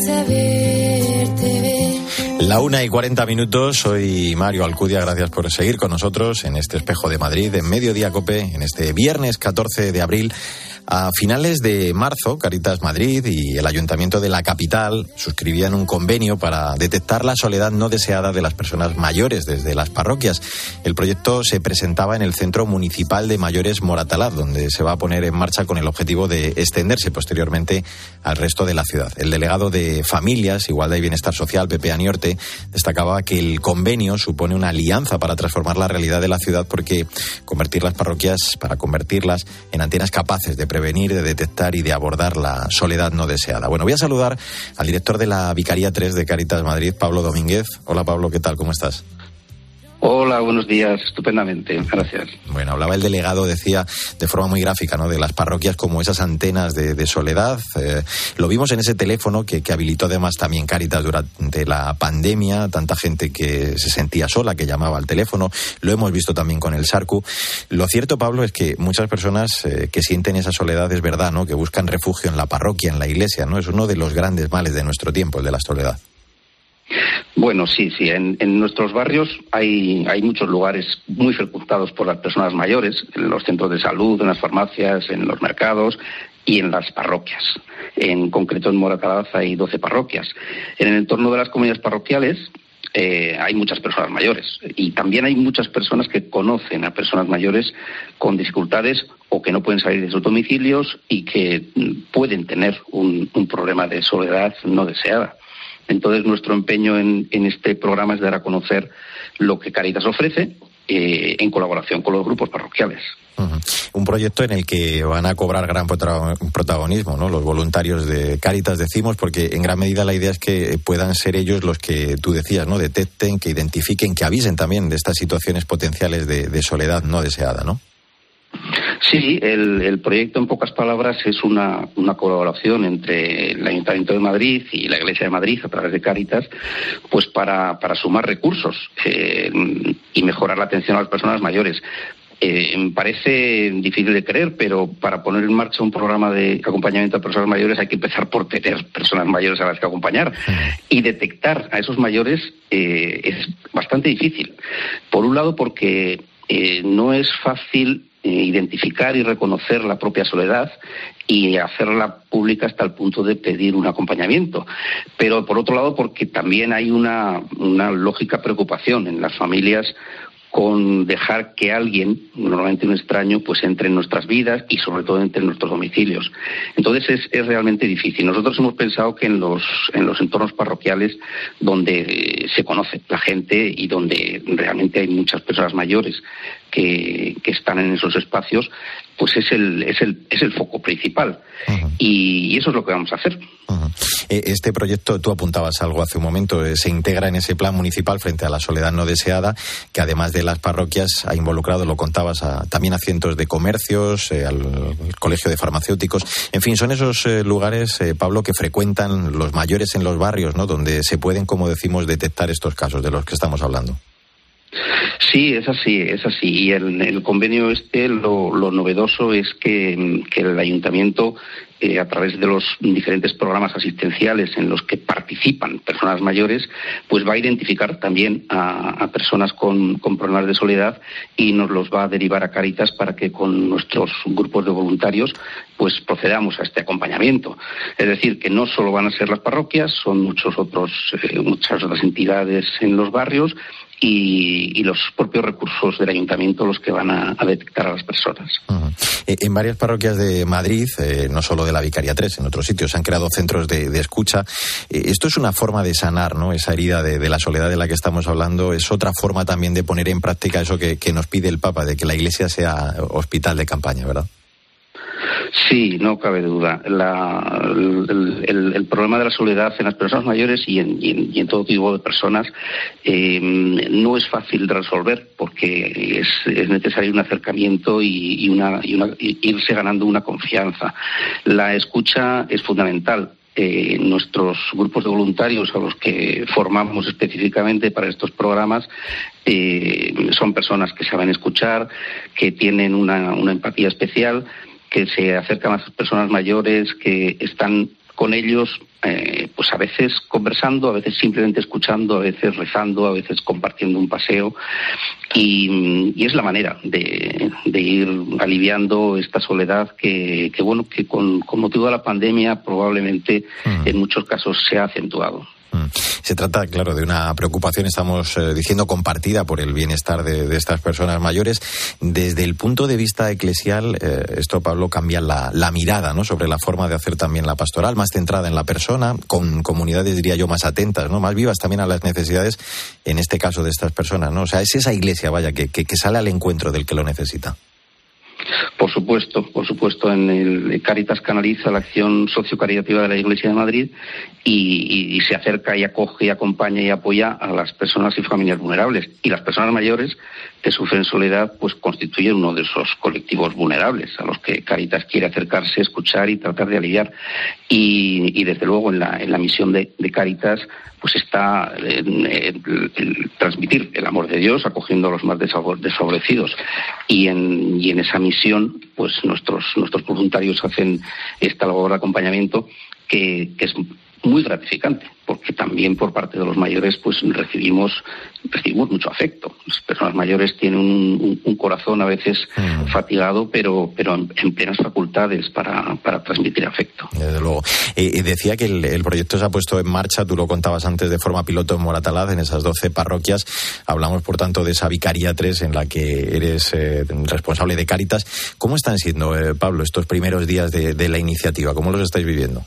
saberte ver. La 1:40, soy Mario Alcudia, gracias por seguir con nosotros en este Espejo de Madrid, en Mediodía COPE, en este viernes 14 de abril. A finales de marzo, Cáritas Madrid y el Ayuntamiento de la capital suscribían un convenio para detectar la soledad no deseada de las personas mayores desde las parroquias. El proyecto se presentaba en el Centro Municipal de Mayores Moratalaz, donde se va a poner en marcha con el objetivo de extenderse posteriormente al resto de la ciudad. El delegado de Familias, Igualdad y Bienestar Social, Pepe Aniorte, destacaba que el convenio supone una alianza para transformar la realidad de la ciudad, porque convertir las parroquias, para convertirlas en antenas capaces de prevenir, de detectar y de abordar la soledad no deseada. Bueno, voy a saludar al director de la Vicaría 3 de Cáritas Madrid, Pablo Domínguez. Hola Pablo, ¿qué tal? ¿Cómo estás? Hola, buenos días. Estupendamente, gracias. Bueno, hablaba el delegado, decía de forma muy gráfica, ¿no?, de las parroquias como esas antenas de soledad. Lo vimos en ese teléfono que habilitó además también Cáritas durante la pandemia, tanta gente que se sentía sola, que llamaba al teléfono. Lo hemos visto también con el SARCU. Lo cierto, Pablo, es que muchas personas que sienten esa soledad, es verdad, ¿no?, que buscan refugio en la parroquia, en la iglesia, ¿no? Es uno de los grandes males de nuestro tiempo, el de la soledad. Bueno, sí. En nuestros barrios hay muchos lugares muy frecuentados por las personas mayores, en los centros de salud, en las farmacias, en los mercados y en las parroquias. En concreto, en Moratalaz hay 12 parroquias. En el entorno de las comunidades parroquiales hay muchas personas mayores y también hay muchas personas que conocen a personas mayores con dificultades o que no pueden salir de sus domicilios y que pueden tener un problema de soledad no deseada. Entonces, nuestro empeño en este programa es dar a conocer lo que Cáritas ofrece en colaboración con los grupos parroquiales. Uh-huh. Un proyecto en el que van a cobrar gran protagonismo, ¿no?, los voluntarios de Cáritas, decimos, porque en gran medida la idea es que puedan ser ellos los que tú decías, ¿no?, detecten, que identifiquen, que avisen también de estas situaciones potenciales de soledad no deseada, ¿no? Sí, el proyecto, en pocas palabras, es una colaboración entre el Ayuntamiento de Madrid y la Iglesia de Madrid a través de Cáritas, pues para sumar recursos y mejorar la atención a las personas mayores. Me parece difícil de creer, pero para poner en marcha un programa de acompañamiento a personas mayores hay que empezar por tener personas mayores a las que acompañar. Y detectar a esos mayores es bastante difícil. Por un lado, porque no es fácil identificar y reconocer la propia soledad y hacerla pública hasta el punto de pedir un acompañamiento. Pero por otro lado, porque también hay una lógica preocupación en las familias con dejar que alguien, normalmente un extraño, pues entre en nuestras vidas y sobre todo entre en nuestros domicilios. Entonces es realmente difícil. Nosotros hemos pensado que en los entornos parroquiales donde se conoce la gente y donde realmente hay muchas personas mayores que están en esos espacios, pues es el foco principal. Uh-huh. Y eso es lo que vamos a hacer. Uh-huh. Este proyecto, tú apuntabas algo hace un momento, se integra en ese plan municipal frente a la soledad no deseada, que además de las parroquias ha involucrado, lo contabas, también a cientos de comercios, al colegio de farmacéuticos. En fin, son esos lugares, Pablo, que frecuentan los mayores en los barrios, ¿no?, donde se pueden, como decimos, detectar estos casos de los que estamos hablando. Sí, es así. Y el convenio lo novedoso es que el ayuntamiento, a través de los diferentes programas asistenciales en los que participan personas mayores, pues va a identificar también a personas con problemas de soledad y nos los va a derivar a Cáritas para que con nuestros grupos de voluntarios pues procedamos a este acompañamiento. Es decir, que no solo van a ser las parroquias, son muchas otras entidades en los barrios y los propios recursos del ayuntamiento los que van a detectar a las personas. En varias parroquias de Madrid, no solo de la Vicaría 3, en otros sitios se han creado centros de escucha. Esto es una forma de sanar, ¿no?, esa herida de la soledad de la que estamos hablando. Es otra forma también de poner en práctica eso que nos pide el Papa, de que la Iglesia sea hospital de campaña, ¿verdad? Sí, no cabe duda. El problema de la soledad en las personas mayores y en todo tipo de personas no es fácil de resolver, porque es necesario un acercamiento y irse ganando una confianza. La escucha es fundamental. Nuestros grupos de voluntarios a los que formamos específicamente para estos programas son personas que saben escuchar, que tienen una empatía especial, que se acercan a las personas mayores, que están con ellos, pues a veces conversando, a veces simplemente escuchando, a veces rezando, a veces compartiendo un paseo, y es la manera de ir aliviando esta soledad que con motivo de la pandemia probablemente en muchos casos se ha acentuado. Se trata, claro, de una preocupación, estamos diciendo, compartida por el bienestar de estas personas mayores. Desde el punto de vista eclesial, esto, Pablo, cambia la mirada, ¿no?, sobre la forma de hacer también la pastoral, más centrada en la persona, con comunidades, diría yo, más atentas, ¿no?, más vivas también a las necesidades, en este caso, de estas personas, ¿no? O sea, es esa Iglesia, vaya, que sale al encuentro del que lo necesita. Por supuesto, en el Cáritas canaliza la acción sociocaritativa de la Iglesia de Madrid y se acerca y acoge y acompaña y apoya a las personas y familias vulnerables. Y las personas mayores que sufren soledad pues constituyen uno de esos colectivos vulnerables a los que Cáritas quiere acercarse, escuchar y tratar de aliviar. Y desde luego en la misión de Cáritas pues está el transmitir el amor de Dios, acogiendo a los más desfavorecidos. Y en esa misión, pues nuestros voluntarios hacen esta labor de acompañamiento que es muy gratificante, porque también por parte de los mayores pues recibimos mucho afecto. Las personas mayores tienen un corazón a veces fatigado, pero en plenas facultades para transmitir afecto. Desde luego. Decía que el proyecto se ha puesto en marcha, tú lo contabas antes, de forma piloto en Moratalaz, en esas 12 parroquias. Hablamos, por tanto, de esa Vicaría 3 en la que eres responsable de Cáritas. ¿Cómo están siendo, Pablo, estos primeros días de la iniciativa? ¿Cómo los estáis viviendo?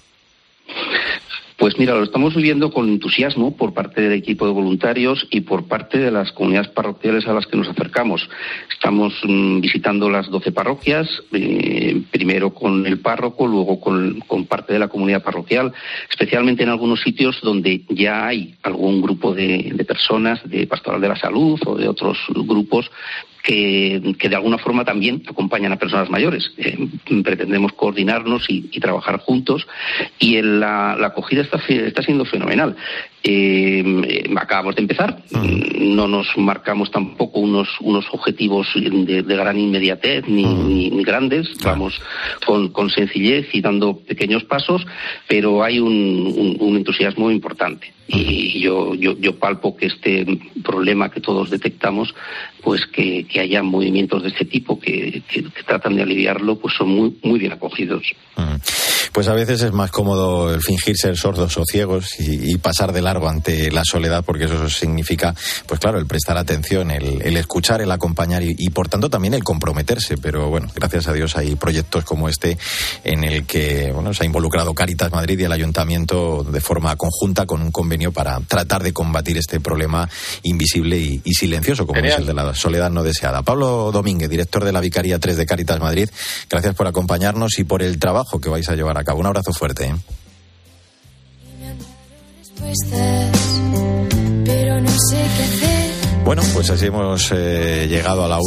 Pues mira, lo estamos viviendo con entusiasmo por parte del equipo de voluntarios y por parte de las comunidades parroquiales a las que nos acercamos. Estamos visitando las 12 parroquias, primero con el párroco, luego con parte de la comunidad parroquial, especialmente en algunos sitios donde ya hay algún grupo de personas de Pastoral de la Salud o de otros grupos que de alguna forma también acompañan a personas mayores. Pretendemos coordinarnos y trabajar juntos, y la acogida está siendo fenomenal. Acabamos de empezar, no nos marcamos tampoco unos objetivos de gran inmediatez ni grandes, vamos con sencillez y dando pequeños pasos, pero hay un entusiasmo importante. Y yo palpo que este problema que todos detectamos, pues que haya movimientos de este tipo que tratan de aliviarlo, pues son muy, muy bien acogidos. Pues a veces es más cómodo el fingir ser sordos o ciegos y pasar de largo ante la soledad, porque eso significa, pues claro, el prestar atención, el escuchar, el acompañar y por tanto también el comprometerse. Pero bueno, gracias a Dios hay proyectos como este en el que se ha involucrado Cáritas Madrid y el Ayuntamiento de forma conjunta con un convenio para tratar de combatir este problema invisible y silencioso, como es el de la soledad no deseada. Pablo Domínguez, director de la Vicaría 3 de Cáritas Madrid, gracias por acompañarnos y por el trabajo que vais a llevar a cabo. Un abrazo fuerte. Pero no sé qué hacer. Bueno, pues así hemos llegado a la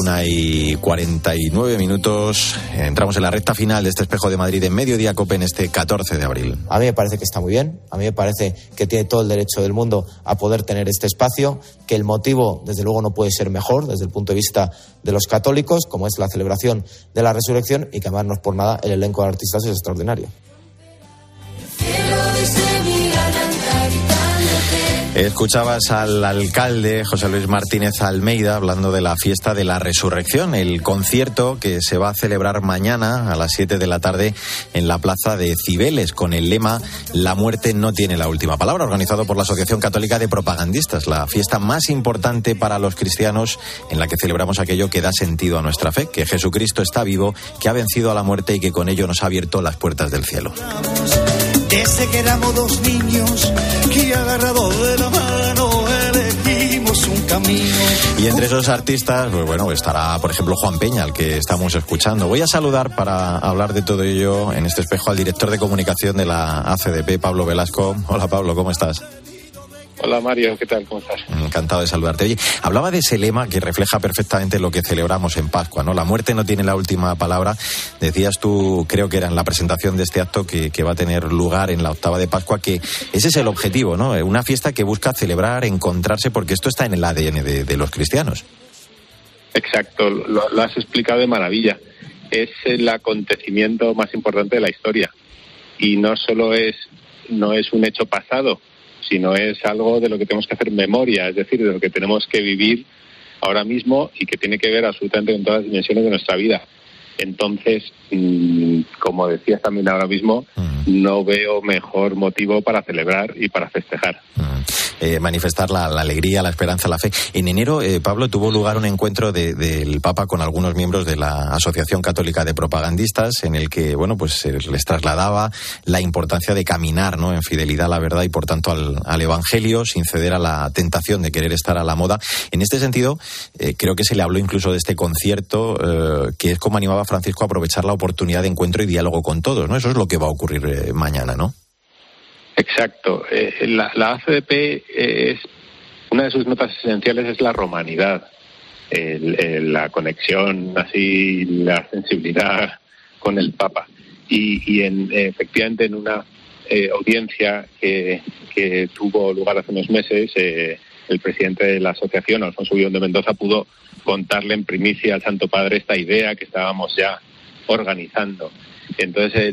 1:49. Entramos en la recta final de este Espejo de Madrid en Mediodía COPE en este 14 de abril. A mí me parece que está muy bien, a mí me parece que tiene todo el derecho del mundo a poder tener este espacio, que el motivo, desde luego, no puede ser mejor desde el punto de vista de los católicos, como es la celebración de la resurrección, y que además no es por nada, el elenco de artistas es extraordinario. Escuchabas al alcalde José Luis Martínez Almeida hablando de la fiesta de la Resurrección, el concierto que se va a celebrar mañana a las 7 de la tarde en la plaza de Cibeles con el lema "La muerte no tiene la última palabra", organizado por la Asociación Católica de Propagandistas, la fiesta más importante para los cristianos en la que celebramos aquello que da sentido a nuestra fe, que Jesucristo está vivo, que ha vencido a la muerte y que con ello nos ha abierto las puertas del cielo. Desde que éramos dos niños que agarrados de la mano elegimos un camino. Y entre esos artistas, pues bueno, estará por ejemplo Juan Peña, al que estamos escuchando. Voy a saludar para hablar de todo ello en este espejo al director de comunicación de la ACDP, Pablo Velasco. Hola Pablo, ¿cómo estás? Hola Mario, ¿qué tal? ¿Cómo estás? Encantado de saludarte. Oye, hablaba de ese lema que refleja perfectamente lo que celebramos en Pascua, ¿no? La muerte no tiene la última palabra. Decías tú, creo que era en la presentación de este acto que va a tener lugar en la octava de Pascua, que ese es el objetivo, ¿no? Una fiesta que busca celebrar, encontrarse, porque esto está en el ADN de los cristianos. Exacto, lo has explicado de maravilla. Es el acontecimiento más importante de la historia. Y no es un hecho pasado, sino es algo de lo que tenemos que hacer memoria, es decir, de lo que tenemos que vivir ahora mismo y que tiene que ver absolutamente con todas las dimensiones de nuestra vida. Entonces, como decías también ahora mismo, no veo mejor motivo para celebrar y para festejar. Manifestar la alegría, la esperanza, la fe. En enero, Pablo, tuvo lugar un encuentro del Papa con algunos miembros de la Asociación Católica de Propagandistas, en el que, bueno, pues les trasladaba la importancia de caminar, ¿no?, en fidelidad a la verdad y, por tanto, al Evangelio, sin ceder a la tentación de querer estar a la moda. En este sentido, creo que se le habló incluso de este concierto, que es como animaba a Francisco a aprovechar la oportunidad de encuentro y diálogo con todos, ¿no? Eso es lo que va a ocurrir mañana, ¿no? Exacto. La ACDP es una de sus notas esenciales es la romanidad, la conexión, así, la sensibilidad con el Papa. Y efectivamente en una audiencia que tuvo lugar hace unos meses, el presidente de la asociación, Alfonso Guillón de Mendoza, pudo contarle en primicia al Santo Padre esta idea que estábamos ya organizando. Entonces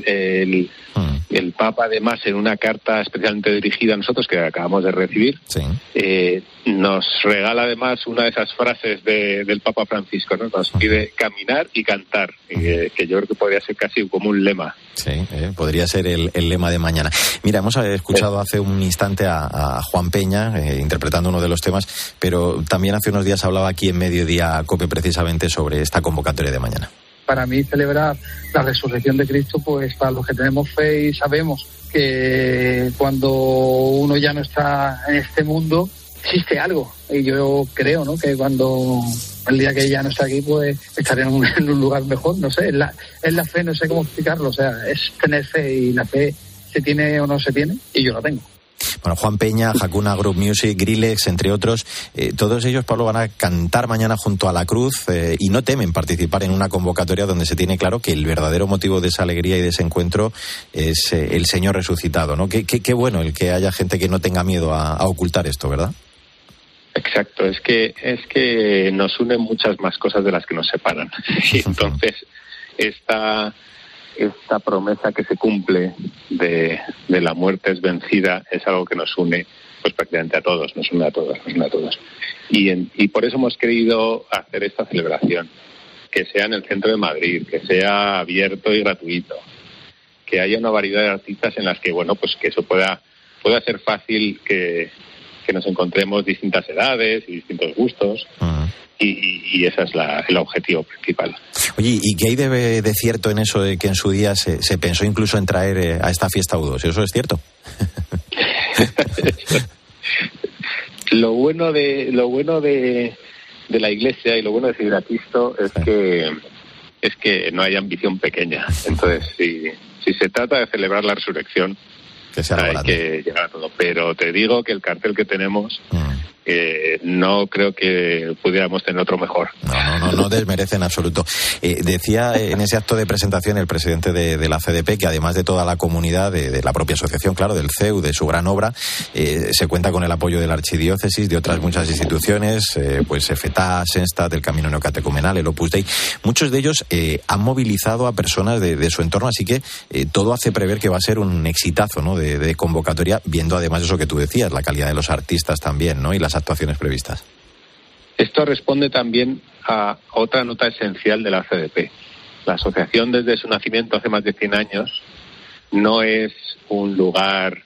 el Papa, además, en una carta especialmente dirigida a nosotros, que acabamos de recibir, sí, nos regala además una de esas frases del Papa Francisco, ¿no? Nos pide caminar y cantar, que yo creo que podría ser casi como un lema. Sí, podría ser el lema de mañana. Mira, hemos escuchado hace un instante a Juan Peña interpretando uno de los temas, pero también hace unos días hablaba aquí en Mediodía COPE precisamente sobre esta convocatoria de mañana. Para mí, celebrar la resurrección de Cristo, pues para los que tenemos fe y sabemos que cuando uno ya no está en este mundo, existe algo. Y yo creo, ¿no?, que cuando el día que ya no está aquí, pues estaré en un lugar mejor. No sé, es la fe, no sé cómo explicarlo. O sea, es tener fe, y la fe se tiene o no se tiene, y yo la tengo. Bueno, Juan Peña, Hakuna Group Music, Grillex, entre otros, todos ellos, Pablo, van a cantar mañana junto a la cruz y no temen participar en una convocatoria donde se tiene claro que el verdadero motivo de esa alegría y de ese encuentro es el Señor resucitado, ¿no? Qué bueno el que haya gente que no tenga miedo a ocultar esto, ¿verdad? Exacto, es que nos unen muchas más cosas de las que nos separan. Y entonces, esta promesa que se cumple de la muerte es vencida es algo que nos une, pues prácticamente a todos, nos une a todos. Y por eso hemos querido hacer esta celebración, que sea en el centro de Madrid, que sea abierto y gratuito, que haya una variedad de artistas en las que, bueno, pues que eso pueda ser fácil, que nos encontremos distintas edades y distintos gustos. Y ese es el objetivo principal. Oye, ¿y qué hay de cierto en eso de que en su día se pensó incluso en traer a esta fiesta U2? ¿Eso es cierto? Lo bueno de la Iglesia y lo bueno de seguir a Cristo es que no hay ambición pequeña. Entonces, si se trata de celebrar la resurrección, hay que llegar a todo. Pero te digo que el cartel que tenemos no creo que pudiéramos tener otro mejor. No desmerece en absoluto. Decía en ese acto de presentación el presidente de la CDP que además de toda la comunidad, de la propia asociación, claro, del CEU, de su gran obra, se cuenta con el apoyo de la archidiócesis, de otras muchas instituciones, pues FETA, Senstat, el Camino Neocatecumenal, el Opus Dei. Muchos de ellos han movilizado a personas de su entorno, así que todo hace prever que va a ser un exitazo, ¿no?, de convocatoria, viendo además eso que tú decías, la calidad de los artistas también, ¿no?, y las actuaciones previstas. Esto responde también a otra nota esencial de la CDP. La asociación, desde su nacimiento hace más de 100 años, no es un lugar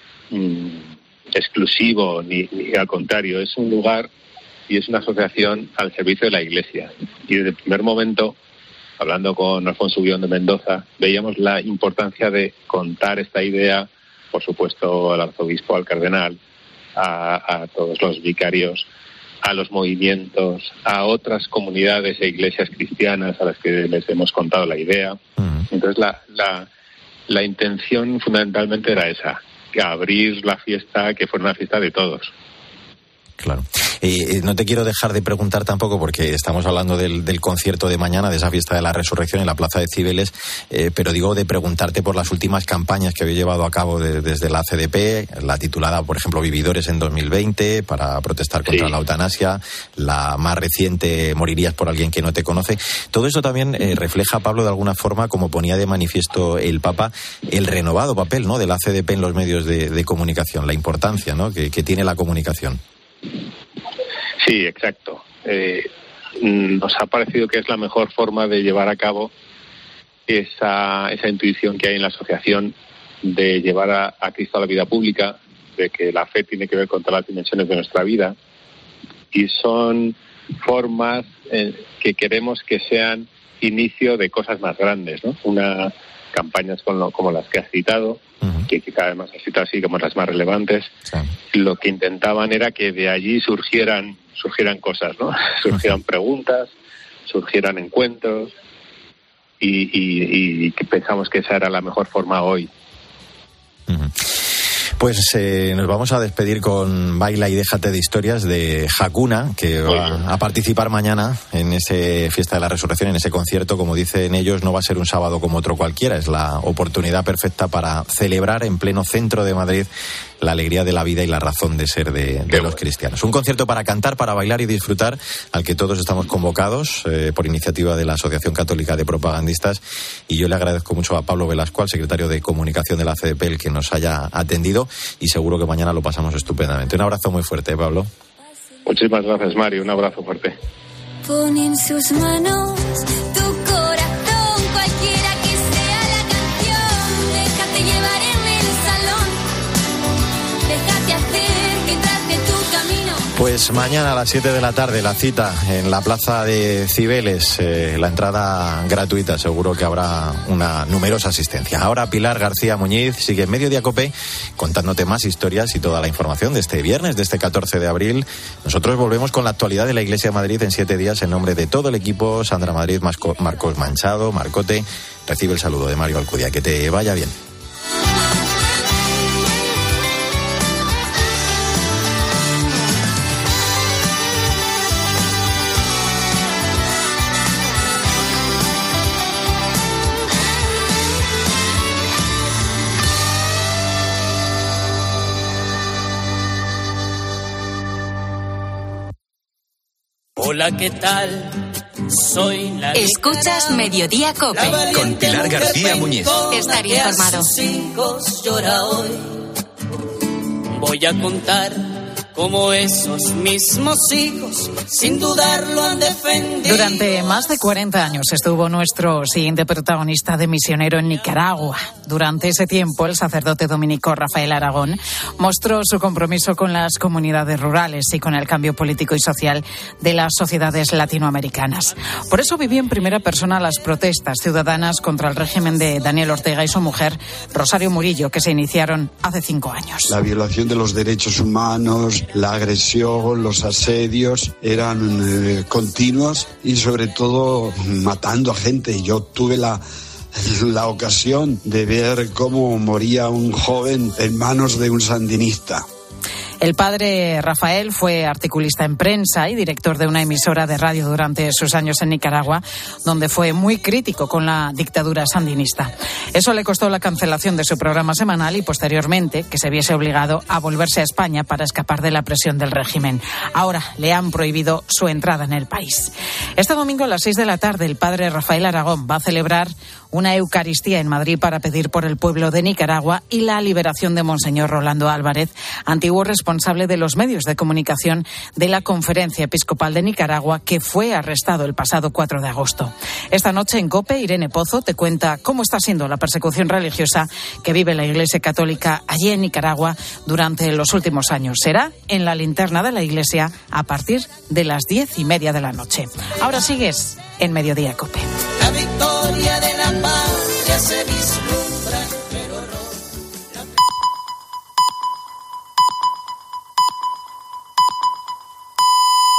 exclusivo, ni al contrario, es un lugar y es una asociación al servicio de la Iglesia. Y desde el primer momento, hablando con Alfonso Guión de Mendoza, veíamos la importancia de contar esta idea, por supuesto, al arzobispo, al cardenal, a todos los vicarios, a los movimientos, a otras comunidades e iglesias cristianas a las que les hemos contado la idea. Entonces la intención fundamentalmente era esa, que abrir la fiesta, que fuera una fiesta de todos. Claro. No te quiero dejar de preguntar tampoco, porque estamos hablando del concierto de mañana, de esa fiesta de la Resurrección en la Plaza de Cibeles, pero digo de preguntarte por las últimas campañas que habéis llevado a cabo desde la CDP, la titulada, por ejemplo, Vividores en 2020, para protestar contra la eutanasia, la más reciente, Morirías por alguien que no te conoce. Todo eso también refleja, Pablo, de alguna forma, como ponía de manifiesto el Papa, el renovado papel, ¿no?, de la CDP en los medios de comunicación, la importancia, ¿no?, que tiene la comunicación. Sí, exacto. Nos ha parecido que es la mejor forma de llevar a cabo esa intuición que hay en la asociación de llevar a Cristo a la vida pública, de que la fe tiene que ver con todas las dimensiones de nuestra vida, y son formas que queremos que sean inicio de cosas más grandes, ¿no? Campañas como las que has citado, que cada vez más has citado así como las más relevantes, lo que intentaban era que de allí surgieran cosas, ¿no? Surgieran preguntas, surgieran encuentros, y pensamos que esa era la mejor forma hoy. Pues nos vamos a despedir con Baila y déjate de historias de Hakuna, que va a participar mañana en ese Fiesta de la Resurrección, en ese concierto. Como dicen ellos, no va a ser un sábado como otro cualquiera, es la oportunidad perfecta para celebrar en pleno centro de Madrid la alegría de la vida y la razón de ser de los cristianos. Un concierto para cantar, para bailar y disfrutar, al que todos estamos convocados por iniciativa de la Asociación Católica de Propagandistas, y yo le agradezco mucho a Pablo Velasco, al secretario de Comunicación de la CDP, el que nos haya atendido, y seguro que mañana lo pasamos estupendamente. Un abrazo muy fuerte, Pablo. Muchísimas gracias, Mario. Un abrazo fuerte. Pon en sus manos tu corazón, cualquiera que sea la canción. Déjate llevar en el salón, déjate hacer que trace tu camino. Pues mañana a las 7 de la tarde la cita en la Plaza de Cibeles, la entrada gratuita, seguro que habrá una numerosa asistencia. Ahora Pilar García Muñiz sigue en Mediodía COPE contándote más historias y toda la información de este viernes, de este 14 de abril. Nosotros volvemos con la actualidad de la Iglesia de Madrid en 7 días. En nombre de todo el equipo, Sandra Madrid, Marcos Manchado, Marcote, recibe el saludo de Mario Alcudia. Que te vaya bien. Hola, ¿qué tal? Soy la... Escuchas Mediodía COPE. Con Pilar García Muñiz. Estar informado. Hijos llora hoy. Voy a contar cómo esos mismos hijos, sin dudarlo, han defendido. Durante más de 40 años estuvo nuestro siguiente protagonista de misionero en Nicaragua. Durante ese tiempo, el sacerdote dominico Rafael Aragón mostró su compromiso con las comunidades rurales y con el cambio político y social de las sociedades latinoamericanas. Por eso vivió en primera persona las protestas ciudadanas contra el régimen de Daniel Ortega y su mujer, Rosario Murillo, que se iniciaron hace 5 años. La violación de los derechos humanos, la agresión, los asedios eran continuos y sobre todo matando a gente. Yo tuve la ocasión de ver cómo moría un joven en manos de un sandinista. El padre Rafael fue articulista en prensa y director de una emisora de radio durante sus años en Nicaragua, donde fue muy crítico con la dictadura sandinista. Eso le costó la cancelación de su programa semanal y posteriormente que se viese obligado a volverse a España para escapar de la presión del régimen. Ahora le han prohibido su entrada en el país. Este domingo a las 6 de la tarde el padre Rafael Aragón va a celebrar una Eucaristía en Madrid para pedir por el pueblo de Nicaragua y la liberación de Monseñor Rolando Álvarez, antiguo responsable de los medios de comunicación de la Conferencia Episcopal de Nicaragua, que fue arrestado el pasado 4 de agosto. Esta noche en COPE, Irene Pozo te cuenta cómo está siendo la persecución religiosa que vive la Iglesia Católica allí en Nicaragua durante los últimos años. Será en la linterna de la Iglesia a partir de las 10:30 de la noche. Ahora sigues en Mediodía COPE. La victoria de la patria se vislumbra.